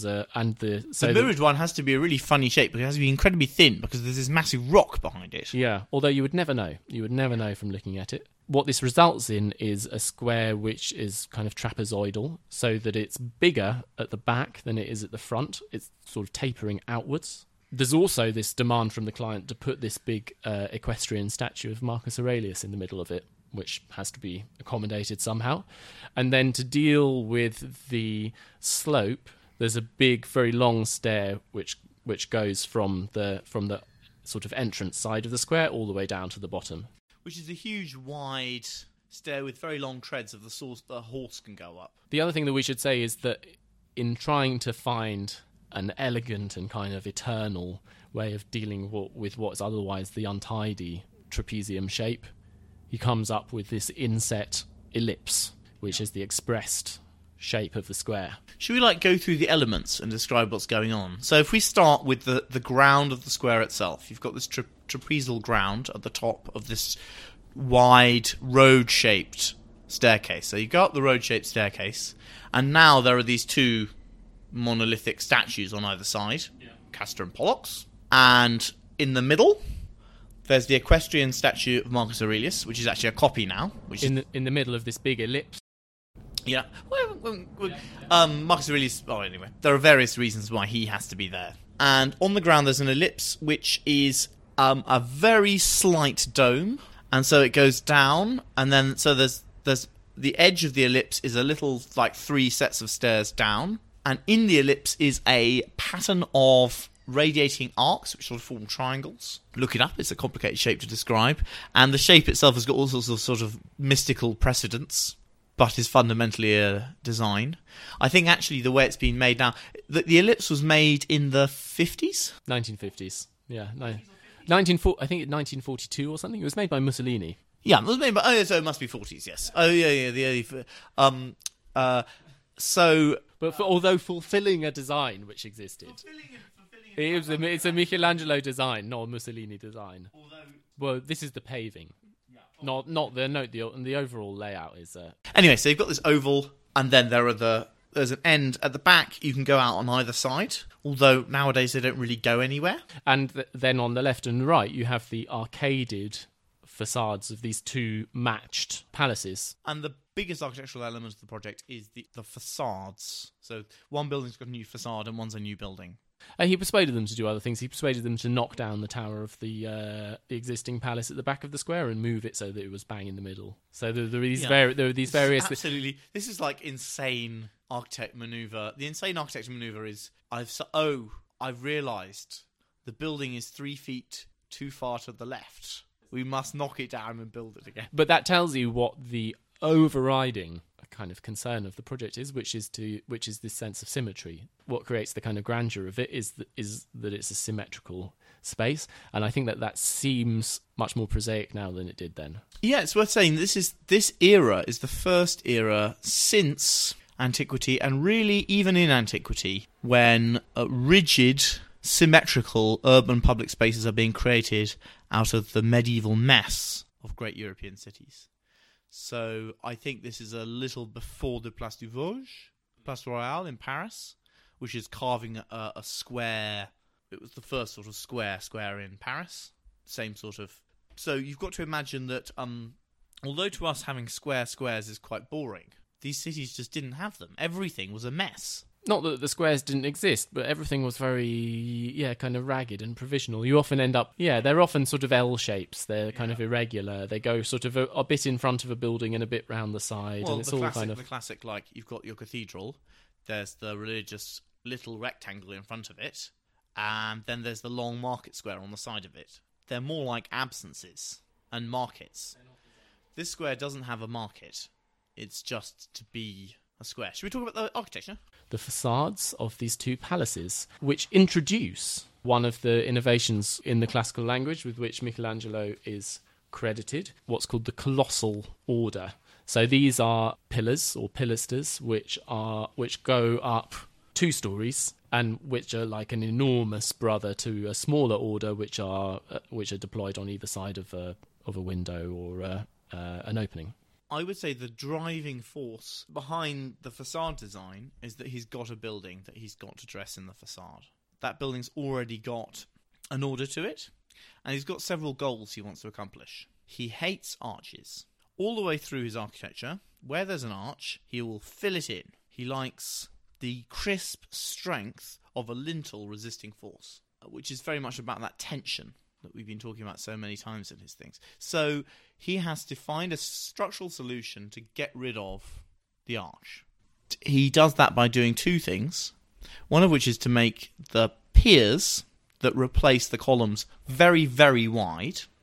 The mirrored one has to be a really funny shape because it has to be incredibly thin because there's this massive rock behind it. Yeah, although you would never know. You would never know from looking at it. What this results in is a square which is kind of trapezoidal, so that it's bigger at the back than it is at the front. It's sort of tapering outwards. There's also this demand from the client to put this big equestrian statue of Marcus Aurelius in the middle of it, which has to be accommodated somehow. And then to deal with the slope, there's a big, very long stair which goes from the sort of entrance side of the square all the way down to the bottom. Which is a huge, wide stair with very long treads of the sort the horse can go up. The other thing that we should say is that in trying to find an elegant and kind of eternal way of dealing with what's otherwise the untidy trapezium shape, he comes up with this inset ellipse, which is the expressed shape of the square. Should we go through the elements and describe what's going on? So if we start with the ground of the square itself, you've got this trapezoidal ground at the top of this wide road-shaped staircase. So you go up the road-shaped staircase, and now there are these two monolithic statues on either side, Castor and Pollux, and in the middle there's the equestrian statue of Marcus Aurelius, which is actually a copy now. In the middle of this big ellipse. Yeah. Marcus Aurelius... Oh, anyway. There are various reasons why he has to be there. And on the ground there's an ellipse, which is a very slight dome. And so it goes down, and then... So there's the edge of the ellipse is a little, 3 sets of stairs down. And in the ellipse is a pattern of radiating arcs, which sort of form triangles. Look it up, it's a complicated shape to describe. And the shape itself has got all sorts of sort of mystical precedents, but is fundamentally a design. I think actually the way it's been made now... The ellipse was made in the 50s? 1950s, yeah. I think 1942 or something. It was made by Mussolini. Yeah, it was made by... Oh, so it must be 40s, yes. Oh, yeah, the early... But although fulfilling a design which existed... It's a Michelangelo design, not a Mussolini design. Well, this is the paving. Not the overall layout is... Anyway, so you've got this oval, and then there's an end at the back. You can go out on either side, although nowadays they don't really go anywhere. And then on the left and right, you have the arcaded facades of these two matched palaces. And the biggest architectural element of the project is the facades. So one building's got a new facade and one's a new building. And he persuaded them to do other things. He persuaded them to knock down the tower of the existing palace at the back of the square and move it so that it was bang in the middle. So there were these various... Absolutely. This is insane architect maneuver. The insane architect maneuver is, I've realised the building is 3 feet too far to the left. We must knock it down and build it again. But that tells you what the overriding kind of concern of the project is, which is this sense of symmetry. What creates the kind of grandeur of it is that it's a symmetrical space, and I think that seems much more prosaic now than it did then. Yeah, it's worth saying this era is the first era since antiquity, and really even in antiquity, when rigid, symmetrical urban public spaces are being created out of the medieval mess of great European cities. So I think this is a little before the Place du Vosges, Place Royale in Paris, which is carving a square. It was the first sort of square in Paris. Same sort of... So you've got to imagine that although to us having squares is quite boring, these cities just didn't have them. Everything was a mess. Not that the squares didn't exist, but everything was very, kind of ragged and provisional. You often end up, they're often sort of L shapes. They're kind of irregular. They go sort of a bit in front of a building and a bit round the side. Well, and it's the all classic, kind of... the classic, you've got your cathedral, there's the religious little rectangle in front of it, and then there's the long market square on the side of it. They're more like absences and markets. This square doesn't have a market. It's just to be a square. Should we talk about the architecture? The facades of these two palaces, which introduce one of the innovations in the classical language with which Michelangelo is credited, what's called the colossal order. So these are pillars or pilasters which go up 2 stories and which are like an enormous brother to a smaller order which are deployed on either side of a window or an opening. I would say the driving force behind the facade design is that he's got a building that he's got to dress in the facade. That building's already got an order to it, and he's got several goals he wants to accomplish. He hates arches. All the way through his architecture, where there's an arch, he will fill it in. He likes the crisp strength of a lintel resisting force, which is very much about that tension that we've been talking about so many times in his things. So he has to find a structural solution to get rid of the arch. He does that by doing 2 things, one of which is to make the piers that replace the columns very, very wide,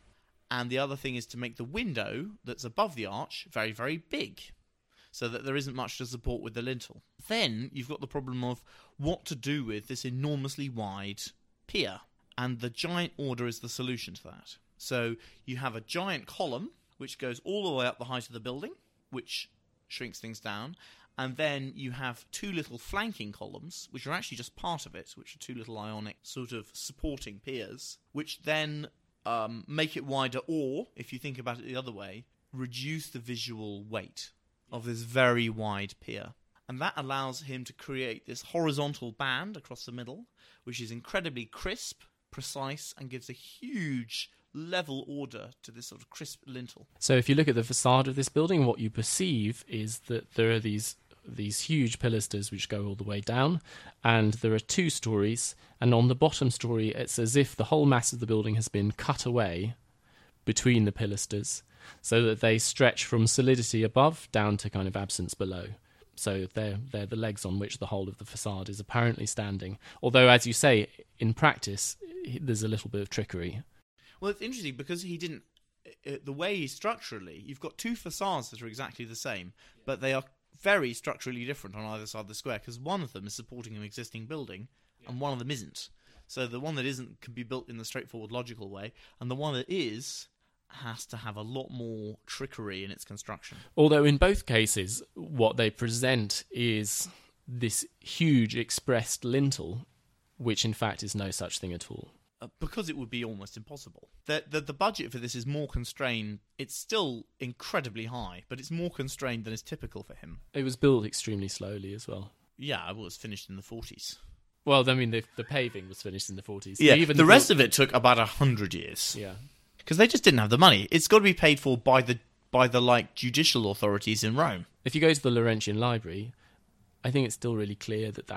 And the other thing is to make the window that's above the arch very, very big, so that there isn't much to support with the lintel. Then you've got the problem of what to do with this enormously wide pier, and the giant order is the solution to that. So you have a giant column which goes all the way up the height of the building, which shrinks things down, and then you have two little flanking columns, which are actually just part of it, which are two little ionic sort of supporting piers, which then make it wider, or, if you think about it the other way, reduce the visual weight of this very wide pier. And that allows him to create this horizontal band across the middle, which is incredibly crisp, precise, and gives a huge level order to this sort of crisp lintel. So if you look at the facade of this building, what you perceive is that there are these huge pilasters which go all the way down, and there are 2 stories, and on the bottom story it's as if the whole mass of the building has been cut away between the pilasters, so that they stretch from solidity above down to kind of absence below. So they're the legs on which the whole of the facade is apparently standing. Although, as you say, in practice, there's a little bit of trickery. Well, it's interesting because he didn't... The way structurally, you've got 2 facades that are exactly the same, but they are very structurally different on either side of the square, because one of them is supporting an existing building, and one of them isn't. So the one that isn't can be built in the straightforward, logical way, and the one that is has to have a lot more trickery in its construction. Although in both cases, what they present is this huge expressed lintel, which in fact is no such thing at all. Because it would be almost impossible. The budget for this is more constrained. It's still incredibly high, but it's more constrained than is typical for him. It was built extremely slowly as well. Yeah, it was finished in the 40s. Well, I mean, the paving was finished in the 40s. Yeah, even the rest of it took about 100 years. Yeah. Because they just didn't have the money. It's got to be paid for by the like judicial authorities in Rome. If you go to the Laurentian Library, I think it's still really clear that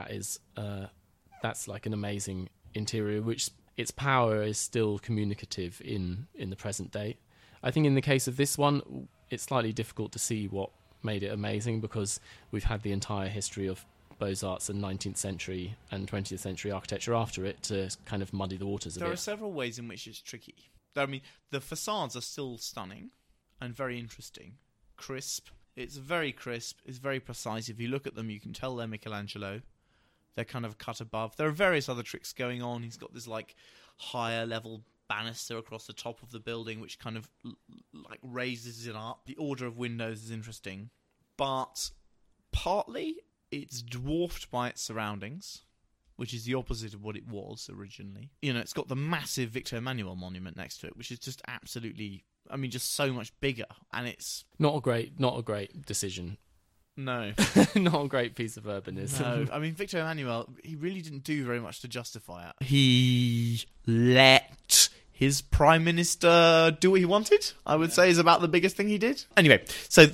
that's like an amazing interior, which its power is still communicative in the present day. I think in the case of this one, it's slightly difficult to see what made it amazing, because we've had the entire history of Beaux-Arts and 19th century and 20th century architecture after it to kind of muddy the waters a bit. There are several ways in which it's tricky. I mean, the facades are still stunning and very interesting. Crisp. It's very crisp. It's very precise. If you look at them, you can tell they're Michelangelo. They're kind of cut above. There are various other tricks going on. He's got this like higher level banister across the top of the building, which kind of like raises it up. The order of windows is interesting, but partly it's dwarfed by its surroundings, which is the opposite of what it was originally. You know, it's got the massive Victor Emmanuel monument next to it, which is just absolutely, I mean, just so much bigger, and it's not a great decision. No. Not a great piece of urbanism. No, I mean, Victor Emmanuel, he really didn't do very much to justify it. He let his prime minister do what he wanted, I would say, is about the biggest thing he did. Anyway, so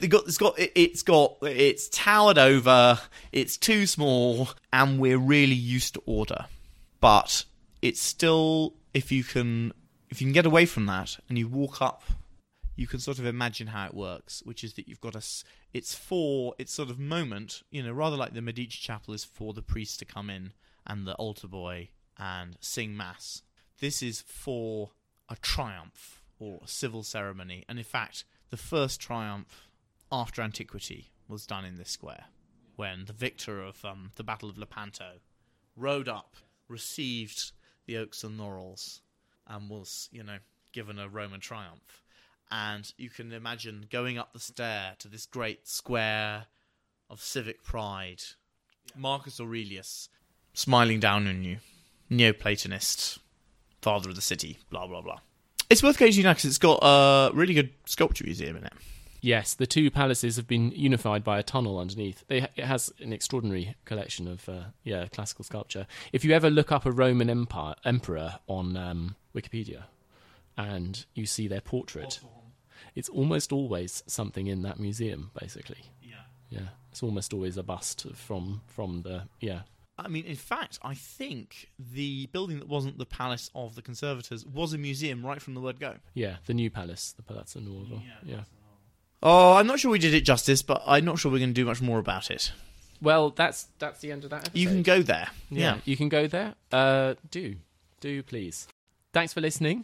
it's towered over, it's too small, and we're really used to order. But it's still, if you can get away from that and you walk up, you can sort of imagine how it works, which is that you've got it's sort of moment, you know, rather like the Medici Chapel is for the priest to come in and the altar boy and sing mass. This is for a triumph or a civil ceremony. And in fact, the first triumph after antiquity was done in this square, when the victor of the Battle of Lepanto rode up, received the oaks and laurels, and was, you know, given a Roman triumph. And you can imagine going up the stair to this great square of civic pride. Marcus Aurelius smiling down on you. Neoplatonist, father of the city, blah, blah, blah. It's worth going to now because it's got a really good sculpture museum in it. Yes, the 2 palaces have been unified by a tunnel underneath. It has an extraordinary collection of classical sculpture. If you ever look up a Roman emperor on Wikipedia and you see their portrait, it's almost always something in that museum, basically. Yeah. It's almost always a bust from the. I mean, in fact, I think the building that wasn't the Palace of the Conservators was a museum right from the word go. Yeah, the new palace, the Palazzo Nuovo. Yeah. Oh, I'm not sure we did it justice, but I'm not sure we're going to do much more about it. Well, that's the end of that episode. You can go there. Yeah, you can go there. Do please. Thanks for listening.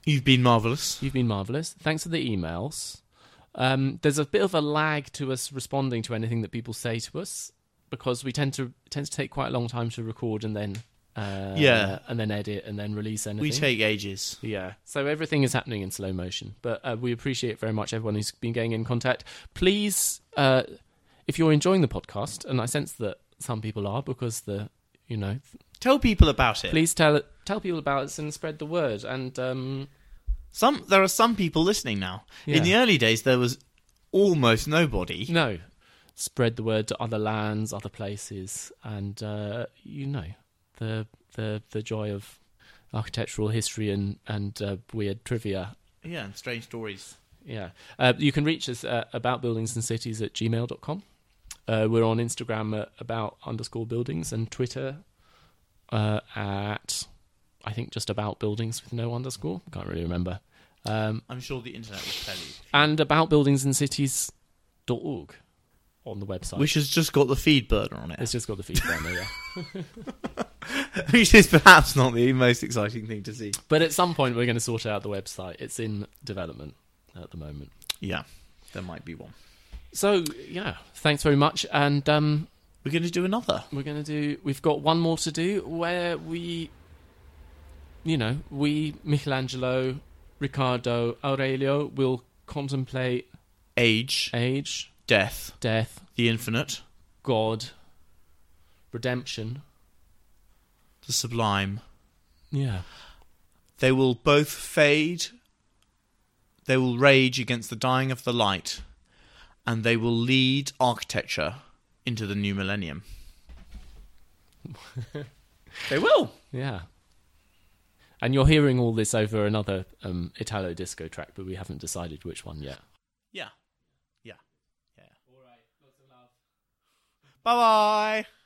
You've been marvellous. You've been marvellous. Thanks for the emails. There's a bit of a lag to us responding to anything that people say to us because it tends to take quite a long time to record and then and then edit and then release anything. We take ages. Yeah, so everything is happening in slow motion. But we appreciate very much everyone who's been getting in contact. Please, if you're enjoying the podcast, and I sense that some people are because tell people about it. Please tell people about us and spread the word. And there are some people listening now. Yeah. In the early days, there was almost nobody. No, spread the word to other lands, other places, and the joy of architectural history and weird trivia. Yeah, and strange stories. Yeah. You can reach us aboutbuildingsandscities@gmail.com. We're on Instagram at about_buildings and Twitter at, I think, just about buildings with no underscore. Can't really remember. I'm sure the internet will tell you. And aboutbuildingsandscities.org on the website. Which has just got the feed burner on it. It's just got the feed burner, yeah. Which is perhaps not the most exciting thing to see. But at some point we're going to sort out the website. It's in development at the moment. Yeah, there might be one. So, yeah, thanks very much. And we're going to do another. We've got one more to do where we, Michelangelo, Riccardo, Aurelio will contemplate age, death, the infinite, God, redemption, the sublime. Yeah. They will both fade. They will rage against the dying of the light, and they will lead architecture into the new millennium. They will. Yeah. And you're hearing all this over another Italo disco track, but we haven't decided which one yet. Yeah. All right. Lots of love. Bye-bye.